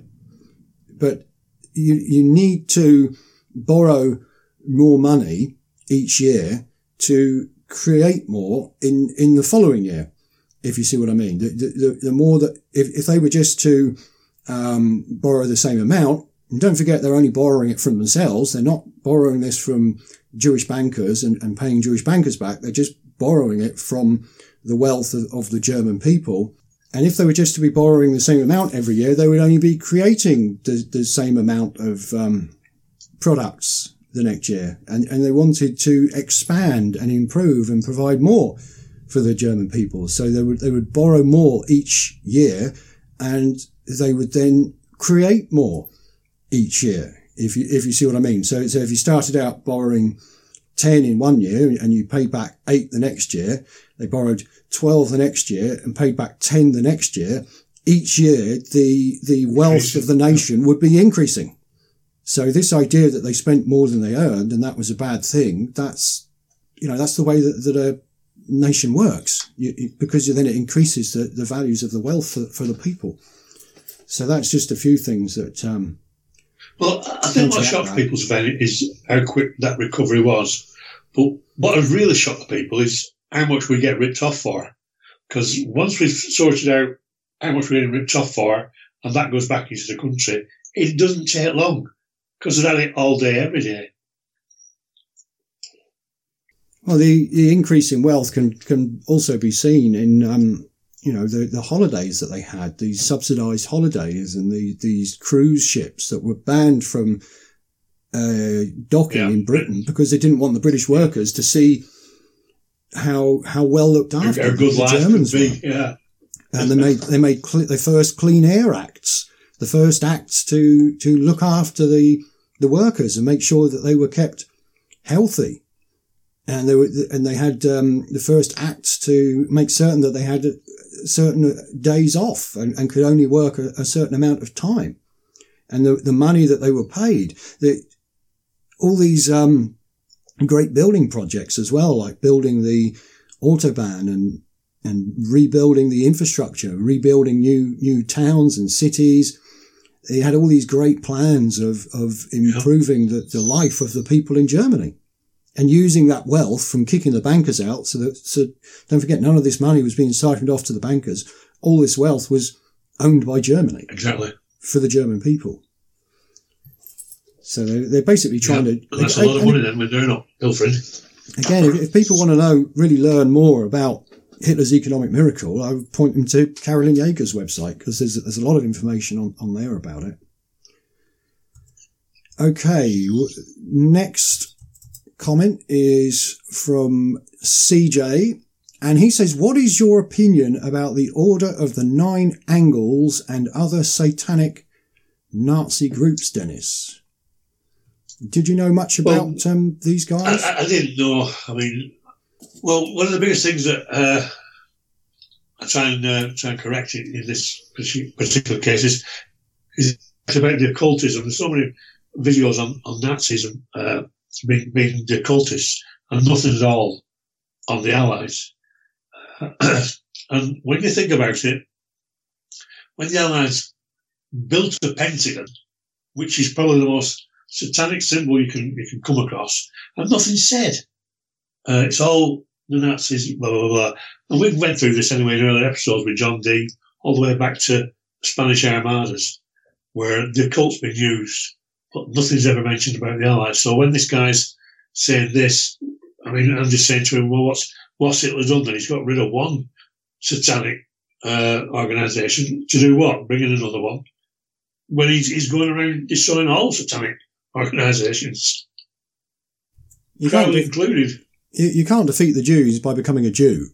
But you, you need to borrow more money each year to create more in, in the following year, if you see what I mean. The, the, the more that, if, if they were just to, um, borrow the same amount, and don't forget they're only borrowing it from themselves. They're not borrowing this from Jewish bankers and, and paying Jewish bankers back. They're just borrowing it from the wealth of, of the German people. And if they were just to be borrowing the same amount every year, they would only be creating the, the same amount of um, products the next year, and, and they wanted to expand and improve and provide more for the German people. So they would, they would borrow more each year, and they would then create more each year, if you, if you see what I mean. So, so if you started out borrowing ten in one year and you paid back eight the next year, they borrowed twelve the next year and paid back ten the next year. Each year, the, the wealth of the nation would be increasing. So this idea that they spent more than they earned and that was a bad thing, that's, you know, that's the way that, that a nation works, you, you, because then it increases the, the values of the wealth for, for the people. So that's just a few things that, um, well, I think what shocked people's value is how quick that recovery was. But what has really shocked the people is how much we get ripped off for. Because once we've sorted out how much we're getting ripped off for, and that goes back into the country, it doesn't take long. Because they're at it all day, every day. Well, the, the increase in wealth can, can also be seen in, um, you know, the, the holidays that they had, these subsidised holidays and the, these cruise ships that were banned from uh, docking yeah. in Britain because they didn't want the British workers to see how how well looked after how good the life Germans could be. were. Yeah. And they made they made cl- the first Clean Air Acts, the first acts to to look after the the workers and make sure that they were kept healthy. And they were, and they had, um, the first acts to make certain that they had certain days off and, and could only work a, a certain amount of time. And the, the money that they were paid, the, all these, um, great building projects as well, like building the Autobahn and, and rebuilding the infrastructure, rebuilding new, new towns and cities. They had all these great plans of, of improving the, the life of the people in Germany and using that wealth from kicking the bankers out. So that, so don't forget, none of this money was being siphoned off to the bankers. All this wealth was owned by Germany. Exactly. For the German people. So they're, they're basically trying yeah, to. And that's a lot of money then when they're not pilfering. Again, if, if people want to know, really learn more about Hitler's economic miracle, I would point them to Carolyn Yeager's website, because there's, there's a lot of information on, on there about it. Okay, next comment is from C J, and he says, what is your opinion about the Order of the Nine Angles and other satanic Nazi groups, Dennis? Did you know much about well, um, these guys? I, I didn't know. I mean, well, one of the biggest things that uh, I try and uh, try and correct in, in this particular case is, is about the occultism. There's so many videos on, on Nazism uh, being, being the occultists, and nothing at all on the Allies. Uh, and when you think about it, when the Allies built the Pentagon, which is probably the most satanic symbol you can you can come across, and nothing's said. Uh, it's all the Nazis, blah, blah, blah. And we went through this anyway in earlier episodes with John Dee, all the way back to Spanish Armadas, where the occult's been used, but nothing's ever mentioned about the Allies. So when this guy's saying this, I mean, I'm just saying to him, well, what's, what's Hitler done then? He's got rid of one satanic uh, organisation. To do what? Bring in another one. When he's, he's going around destroying all satanic organisations. You can't, de- included. You, you can't defeat the Jews by becoming a Jew.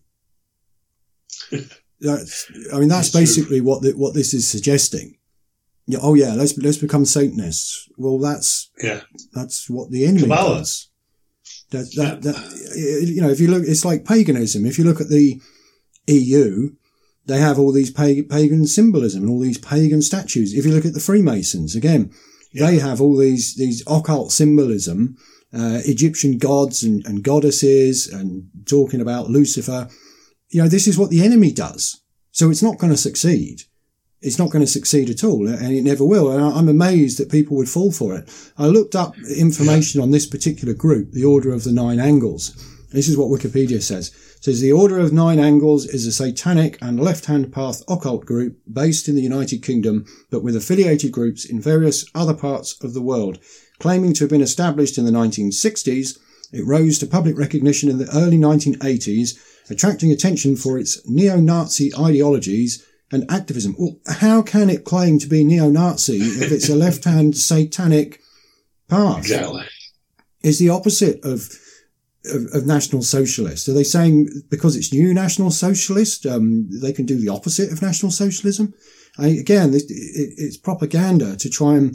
That's, I mean, that's, that's basically true. what the, what this is suggesting. Yeah, oh yeah, let's let's become Satanists. Well, that's yeah, that's what the enemy Kabbalah. does. That, that, that, you know, if you look, it's like paganism. If you look at the E U, they have all these pagan symbolism and all these pagan statues. If you look at the Freemasons, again, yeah. they have all these these occult symbolism, uh, Egyptian gods and, and goddesses, and talking about Lucifer. You know, this is what the enemy does. So it's not going to succeed. It's not going to succeed at all, and it never will. And I'm amazed that people would fall for it. I looked up information on this particular group, the Order of the Nine Angles. This is what Wikipedia says. It says the Order of Nine Angles is a satanic and left-hand path occult group based in the United Kingdom, but with affiliated groups in various other parts of the world. Claiming to have been established in the nineteen sixties, it rose to public recognition in the early nineteen eighties, attracting attention for its neo-Nazi ideologies and activism. Well, how can it claim to be neo-Nazi if it's a left-hand satanic path? Exactly. is the opposite of, of, of National Socialist. Are they saying because it's new National Socialist, um, they can do the opposite of National Socialism? I, again, it, it, it's propaganda to try and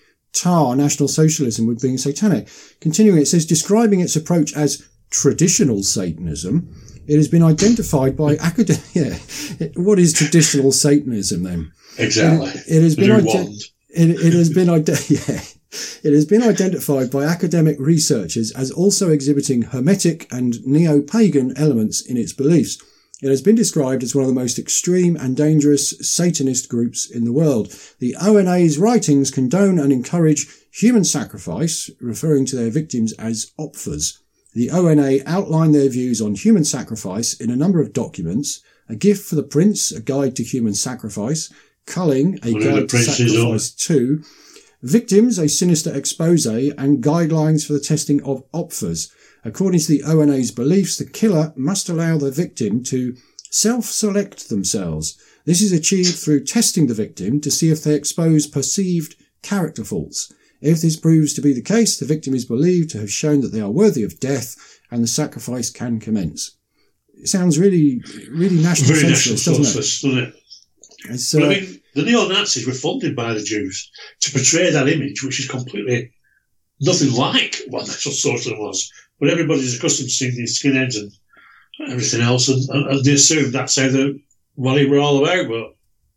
tar National Socialism with being satanic. Continuing, it says, describing its approach as traditional Satanism, it has been identified by academic. Yeah, what is traditional Satanism then? Exactly. It, it has been ident- it, it has been ide- yeah, it has been identified by academic researchers as also exhibiting hermetic and neo-pagan elements in its beliefs. It has been described as one of the most extreme and dangerous Satanist groups in the world. The O N A's writings condone and encourage human sacrifice, referring to their victims as opfers. The O N A outline their views on human sacrifice in a number of documents: A Gift for the Prince, A Guide to Human Sacrifice; Culling, A Well, Guide to Sacrifice two; Victims, A Sinister Expose, and Guidelines for the Testing of Opfers. According to the O N A's beliefs, the killer must allow the victim to self-select themselves. This is achieved through testing the victim to see if they expose perceived character faults. If this proves to be the case, the victim is believed to have shown that they are worthy of death and the sacrifice can commence. It sounds really, really National Very Socialist, National doesn't Socialist, doesn't it? it? It's, But uh, I mean, the neo-Nazis were funded by the Jews to portray that image, which is completely nothing like what National Socialism was. But everybody's accustomed to seeing these skinheads and everything else, and, and they assume that's how the what they were all about. But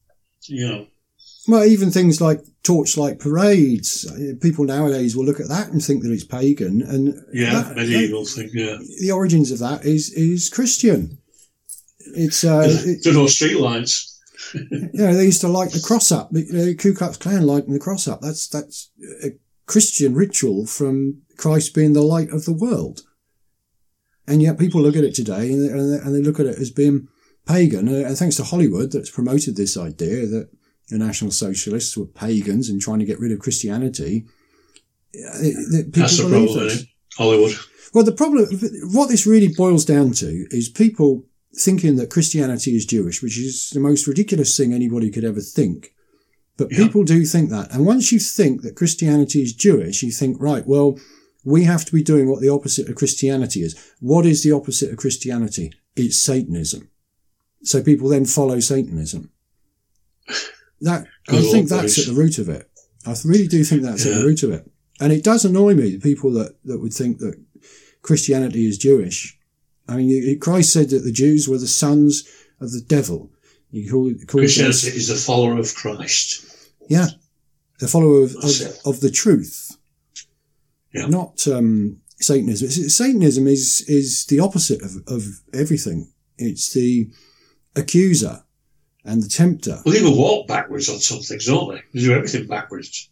you know, well, even things like torchlight parades, people nowadays will look at that and think that it's pagan, and yeah, that, medieval that, thing. Yeah, the origins of that is is Christian. It's uh, it, there are no street lights. you know, they used to light the cross up. The, the Ku Klux Klan lighting the cross up. That's that's a Christian ritual from Christ being the light of the world. And yet people look at it today and, and they look at it as being pagan. And thanks to Hollywood that's promoted this idea that the National Socialists were pagans and trying to get rid of Christianity. That people That's the believe problem, this. isn't it? Hollywood. Well, the problem, what this really boils down to is people thinking that Christianity is Jewish, which is the most ridiculous thing anybody could ever think. But Yeah. people do think that. And once you think that Christianity is Jewish, you think, right, well, we have to be doing what the opposite of Christianity is. What is the opposite of Christianity? It's Satanism. So people then follow Satanism. That, I Good think old that's boys. at the root of it. I really do think that's at Yeah. the root of it. And it does annoy me, the people that, that would think that Christianity is Jewish. I mean, Christ said that the Jews were the sons of the devil. He called, called Christianity us- is the follower of Christ. yeah, the follower of, That's of, it. of the truth. Yeah. Not um, Satanism. Satanism is is the opposite of, of everything. It's the accuser and the tempter. Well, they even walk backwards on some things, don't they? They do everything backwards.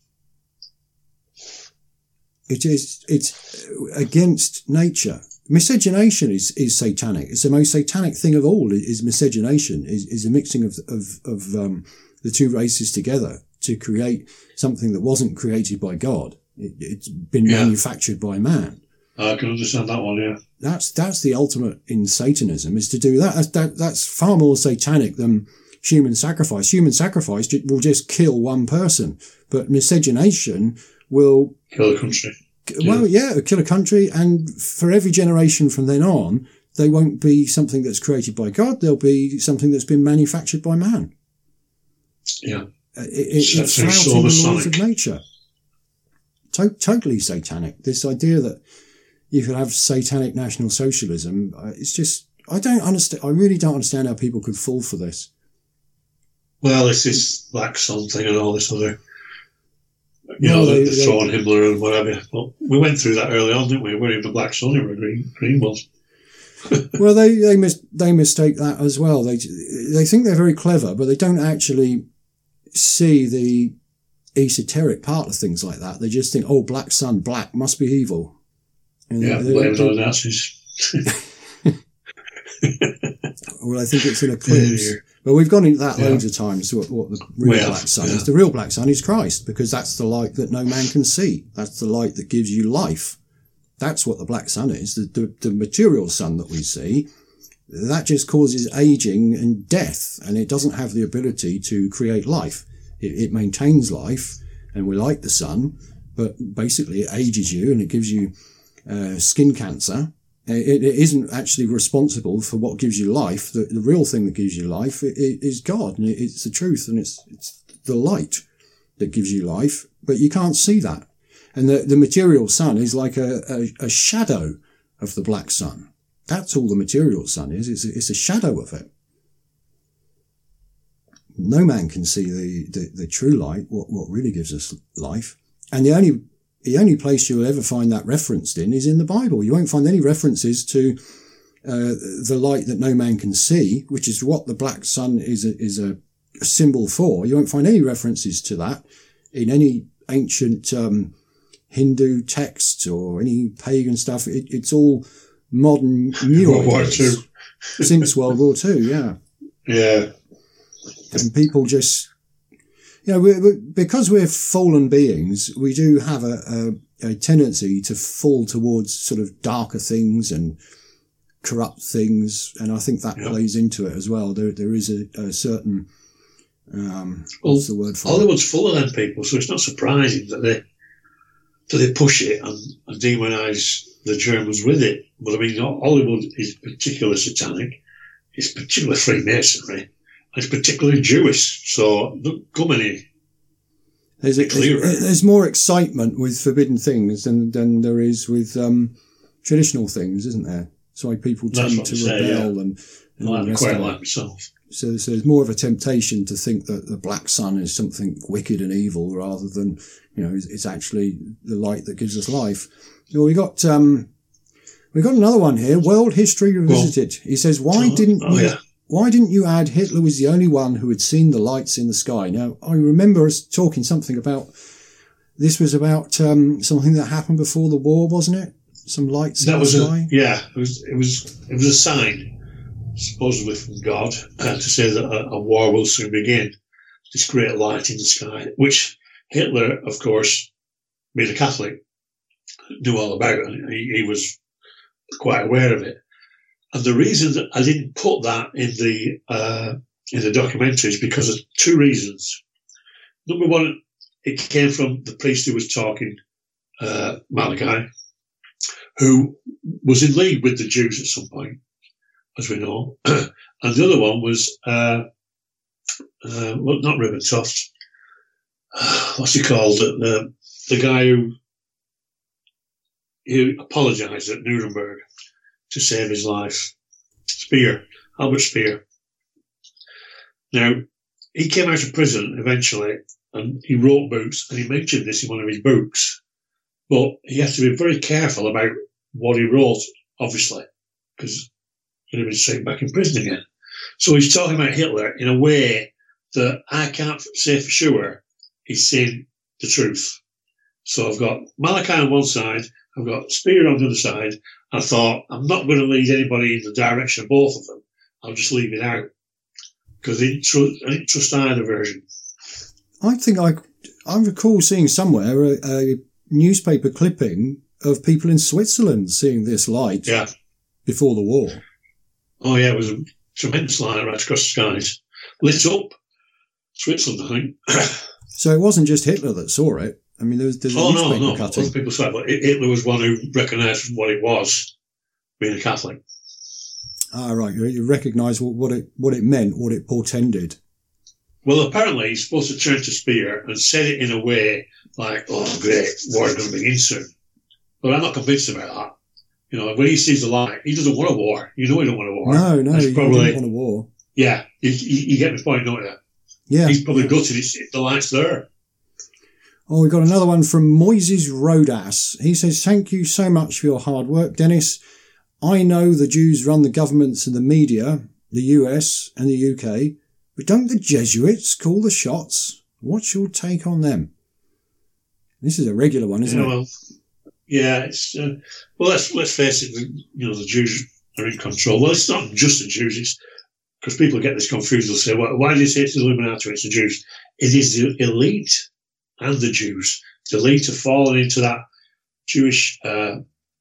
It is it's against nature. Miscegenation is, is satanic. It's the most satanic thing of all. Is miscegenation is is a mixing of of of um, the two races together to create something that wasn't created by God. It, it's been Yeah. manufactured by man. I can understand that one, yeah. That's that's the ultimate in Satanism, is to do that. That's, that, that's far more satanic than human sacrifice. Human sacrifice ju- will just kill one person, but miscegenation will, Kill the country. well, yeah, it'll kill a country, and for every generation from then on, they won't be something that's created by God. They'll be something that's been manufactured by man. Yeah. Uh, It, it, So- it's so it's flouting the laws Masonic. of nature. To- totally satanic. This idea that you could have satanic National Socialism, uh, it's just, I don't understand, I really don't understand how people could fall for this. Well, it's this Black Sun thing and all this other, you No, know, they- the, the they- throwing Himmler and whatever. Well, we went through that early on, didn't we? We weren't even the Black Sun, we were green, green ones. Well, they, they, mis- they mistake that as well. They, they think they're very clever, but they don't actually see the esoteric part of things like that. They just think, oh, black sun, black, must be evil. And Yeah, they- blame it they- on the Nazis. Well, I think it's an eclipse. Yeah. But we've gone into that Yeah. loads of times, what, what the real We have, black sun yeah. is. The real black sun is Christ, because that's the light that no man can see. That's the light that gives you life. That's what the black sun is. The, the, the material sun that we see, that just causes aging and death, and it doesn't have the ability to create life. It, it maintains life, and we like the sun, but basically it ages you and it gives you uh, skin cancer. It, it isn't actually responsible for what gives you life. The, the real thing that gives you life is God, and it's the truth, and it's, it's the light that gives you life. But you can't see that, and the, the material sun is like a, a, a shadow of the black sun. That's all the material sun is. It's a, it's a shadow of it. No man can see the, the, the true light, what, what really gives us life. And the only The only place you'll ever find that referenced in is in the Bible. You won't find any references to uh, the light that no man can see, which is what the black sun is a, is a, a symbol for. You won't find any references to that in any ancient um, Hindu texts or any pagan stuff. It, it's all modern new World War Two. Since World War Two, yeah. Yeah. And people just... You know, we're, we're, because we're fallen beings, we do have a, a, a tendency to fall towards sort of darker things and corrupt things, and I think that yep. plays into it as well. There, there is a, a certain um, well, what's the word for Hollywood's it? full of them people, so it's not surprising that they that they push it and, and demonise the Germans with it. But I mean, Hollywood is particularly satanic. It's particularly Freemasonry. It's particularly Jewish, so don't come any there's, a, there's, there's more excitement with forbidden things than, than there is with um, traditional things, isn't there? That's why people tend to say, rebel yeah. and, and well, all the rest quite of like it. myself. So, so there's more of a temptation to think that the black sun is something wicked and evil rather than, you know, it's, it's actually the light that gives us life. Well, we got um, we got another one here. World History Revisited. Well, he says, "Why oh, didn't oh, you?" Yeah. Why didn't you add Hitler was the only one who had seen the lights in the sky? Now, I remember us talking something about, this was about um, something that happened before the war, wasn't it? Some lights that in was the a, sky? Yeah, it was, it was it was a sign, supposedly from God, uh, to say that a, a war will soon begin. This great light in the sky, which Hitler, of course, being a Catholic, knew all about it. He, he was quite aware of it. And the reason that I didn't put that in the uh, in the documentary is because of two reasons. Number one, it came from the priest who was talking, uh, Malachi, who was in league with the Jews at some point, as we know. And the other one was, uh, uh, well, not Ribbentrop. What's he called? The, the guy who, who apologised at Nuremberg to save his life. Speer, Albert Speer. Now, he came out of prison eventually, and he wrote books, and he mentioned this in one of his books. But he has to be very careful about what he wrote, obviously, because he'd have been straight back in prison again. So he's talking about Hitler in a way that I can't say for sure he's saying the truth. So I've got Malachi on one side, I've got Speer on the other side. I thought, I'm not going to lead anybody in the direction of both of them. I'll just leave it out. Because I didn't, tr- I didn't trust either version. I think I, I recall seeing somewhere a, a newspaper clipping of people in Switzerland seeing this light yeah. before the war. Oh, yeah, it was a tremendous light right across the skies. Lit up Switzerland, I think. So it wasn't just Hitler that saw it. I mean, there was, there's a oh, newspaper no, no. cutting. Other people saw it, but Hitler was one who recognised what it was, being a Catholic. Ah, right. You, you recognise what, what it what it meant, what it portended. Well, apparently he's supposed to turn to Speer and said it in a way like, oh, great, war's going to begin soon. But I'm not convinced about that. You know, when he sees the light, he doesn't want a war. You know he don't want a war. No, no, That's he probably, didn't want a war. Yeah, you, you, you get the point, don't you? Yeah. He's probably gutted. It's, the light's there. Oh, we've got another one from Moises Rodas. He says, thank you so much for your hard work, Dennis. I know the Jews run the governments and the media, the U S and the U K, but don't the Jesuits call the shots? What's your take on them? This is a regular one, isn't yeah, it? Well, yeah, it's, uh, well, let's, let's face it, you know, the Jews are in control. Well, it's not just the Jews, it's because people get this confused. They'll say, well, why do you say it's the Illuminati, it's the Jews? It is the elite and the Jews. The elite have fallen into that Jewish uh,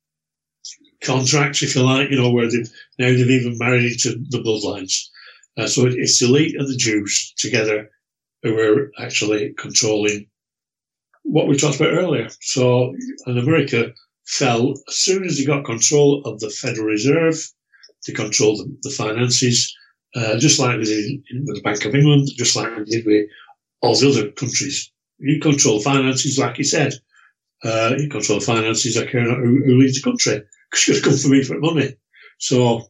contract, if you like, you know, where they've now they've even married into the bloodlines. Uh, so it, it's the elite and the Jews together who are actually controlling what we talked about earlier. So in America, fell as soon as they got control of the Federal Reserve. They controlled the, the finances, uh, just like they did with the Bank of England, just like they did with all the other countries. You control finances, like you said. Uh, you control finances, I care not who, who leads the country. Because you're going to come for me for money. So,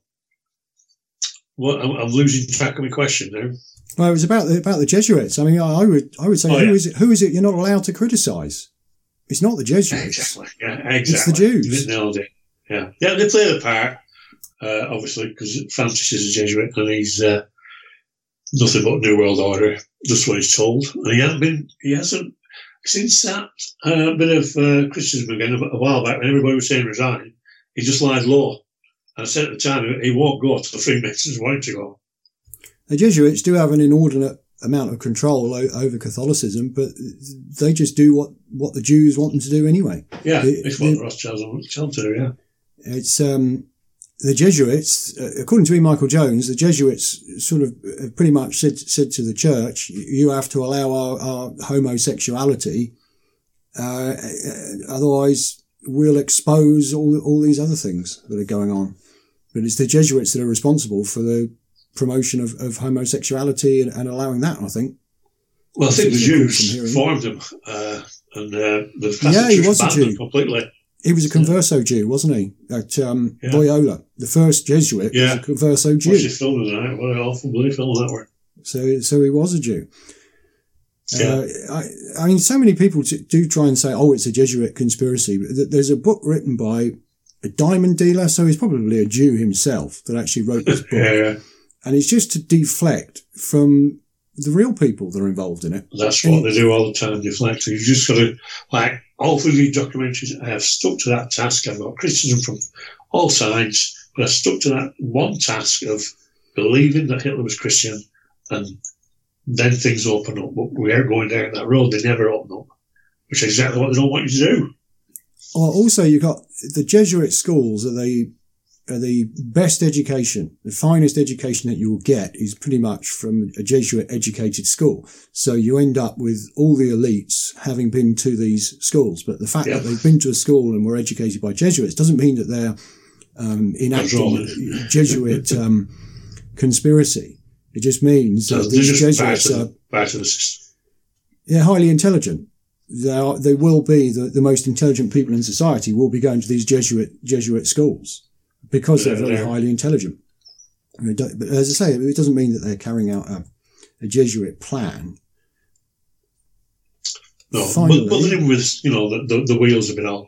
what, I'm, I'm losing track of my question now. Well, it was about the, about the Jesuits. I mean, I would I would say, oh, who yeah. is it? Who is it you're not allowed to criticise? It's not the Jesuits. Exactly. Yeah, exactly. It's the Jews. You nailed it. Yeah, yeah, they play the part, uh, obviously, because Francis is a Jesuit and he's uh, nothing but New World Order. Just what he's told, and he hasn't been. He hasn't since that uh, bit of uh, criticism again a, a while back when everybody was saying resign. He just lied low. And I said at the time he won't go to the Freemasons wanting to go. The Jesuits do have an inordinate amount of control o- over Catholicism, but they just do what, what the Jews want them to do anyway. Yeah, the, it's what the Rothschilds want them to do, yeah. It's, um, the Jesuits, uh, according to E. Michael Jones, the Jesuits sort of have pretty much said, said to the church, you have to allow our, our homosexuality, uh, otherwise we'll expose all, all these other things that are going on. But it's the Jesuits that are responsible for the promotion of, of homosexuality and, and allowing that, I think. Well, I think the Jews formed him, uh, and uh, the Catholic yeah, he Church was a banned Jew. him completely. He was a converso Jew, wasn't he? At um, Yeah. Loyola, the first Jesuit Yeah. was a converso Jew. Watched the film tonight. What an awful bloody film that were. So, so he was a Jew. Yeah. Uh, I, I mean, so many people t- do try and say, "Oh, it's a Jesuit conspiracy." But there's a book written by a diamond dealer, so he's probably a Jew himself, that actually wrote this book. Yeah, And it's just to deflect from the real people that are involved in it. that's And what they do all the time, deflect. So you've just got to, like, all through these documentaries, I have stuck to that task. I've got criticism from all sides, but I stuck to that one task of believing that Hitler was Christian, and then things open up. But we are going down that road. They never open up, which is exactly what they don't want you to do. Well, also, you've got the Jesuit schools are the, are the best education, the finest education that you will get is pretty much from a Jesuit educated school. So you end up with all the elites having been to these schools. But the fact Yeah. that they've been to a school and were educated by Jesuits doesn't mean that they're um, enacting Controlling. Jesuit um, conspiracy. It just means So that they're these just back Jesuits to, are the, back to the system. they're highly intelligent. They are, they will be the, the most intelligent people in society will be going to these Jesuit Jesuit schools because they're very Yeah. highly intelligent. I mean, don't- but as I say, it doesn't mean that they're carrying out a, a Jesuit plan. No, Finally- but, but they're in with, you know, the, the, the wheels of it all.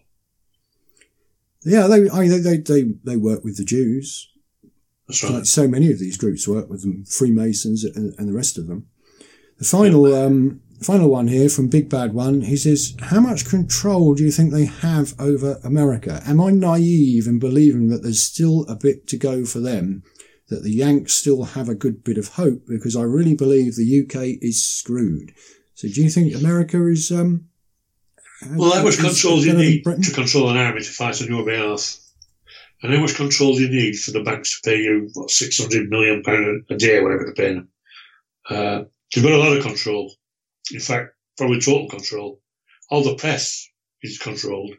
Yeah, they I mean, they, they they they work with the Jews. That's Like right. so many of these groups work with them, Freemasons and, and the rest of them. The final, um, final one here from Big Bad One, he says, how much control do you think they have over America? Am I naive in believing that there's still a bit to go for them, that the Yanks still have a good bit of hope? Because I really believe the U K is screwed. So do you think America is, um, Well, how much is control do you better than need Britain? to control an army to fight on your behalf? And how much control do you need for the banks to pay you, what, six hundred million pounds a day, whatever they're paying them? Uh, you've got a lot of control. In fact, probably total control. All the press is controlled.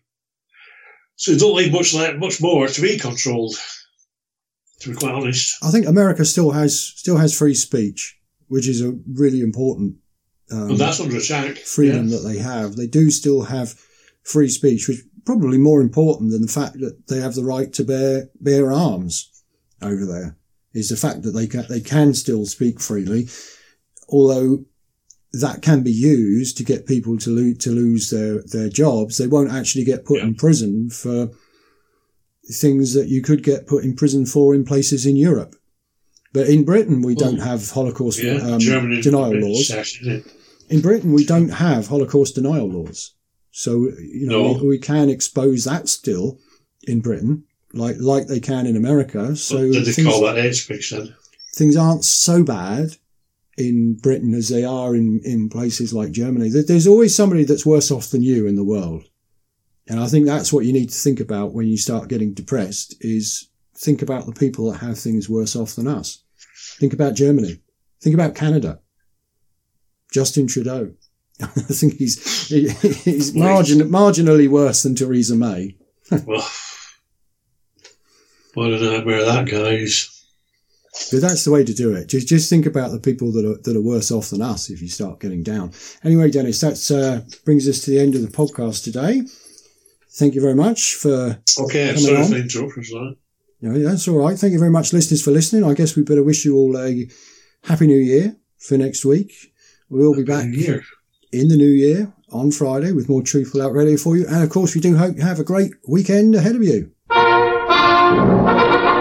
So you don't need much, like, much more to be controlled, to be quite honest. I think America still has, still has free speech, which is a really important um, And that's under attack. freedom Yeah. that they have. They do still have free speech, which is probably more important than the fact that they have the right to bear bear arms over there. Is the fact that they can they can still speak freely, although that can be used to get people to lose to lose their their jobs. They won't actually get put Yeah. in prison for things that you could get put in prison for in places in Europe. But in Britain, we Well, don't have Holocaust Yeah, um, Germany denial laws. Isn't it? In Britain, we don't have Holocaust denial laws. So, you know, No. we, we can expose that still in Britain, like like they can in America. So What did they things, call that hate speech then? things aren't so bad in Britain as they are in, in places like Germany. There- There's always somebody that's worse off than you in the world. And I think that's what you need to think about when you start getting depressed, is think about the people that have things worse off than us. Think about Germany. Think about Canada. Justin Trudeau. I think he's he, he's margin, marginally worse than Theresa May. Well, what a nightmare that guy is. But that's the way to do it. Just just think about the people that are that are worse off than us if you start getting down. Anyway, Dennis, that uh, brings us to the end of the podcast today. Thank you very much for Okay, coming sorry on. for the interruption. No, that's all right. Thank you very much, listeners, for listening. I guess we better wish you all a happy new year for next week. We'll be back Year. in the new year on Friday with more Truthful Out Radio for you. And of course, we do hope you have a great weekend ahead of you.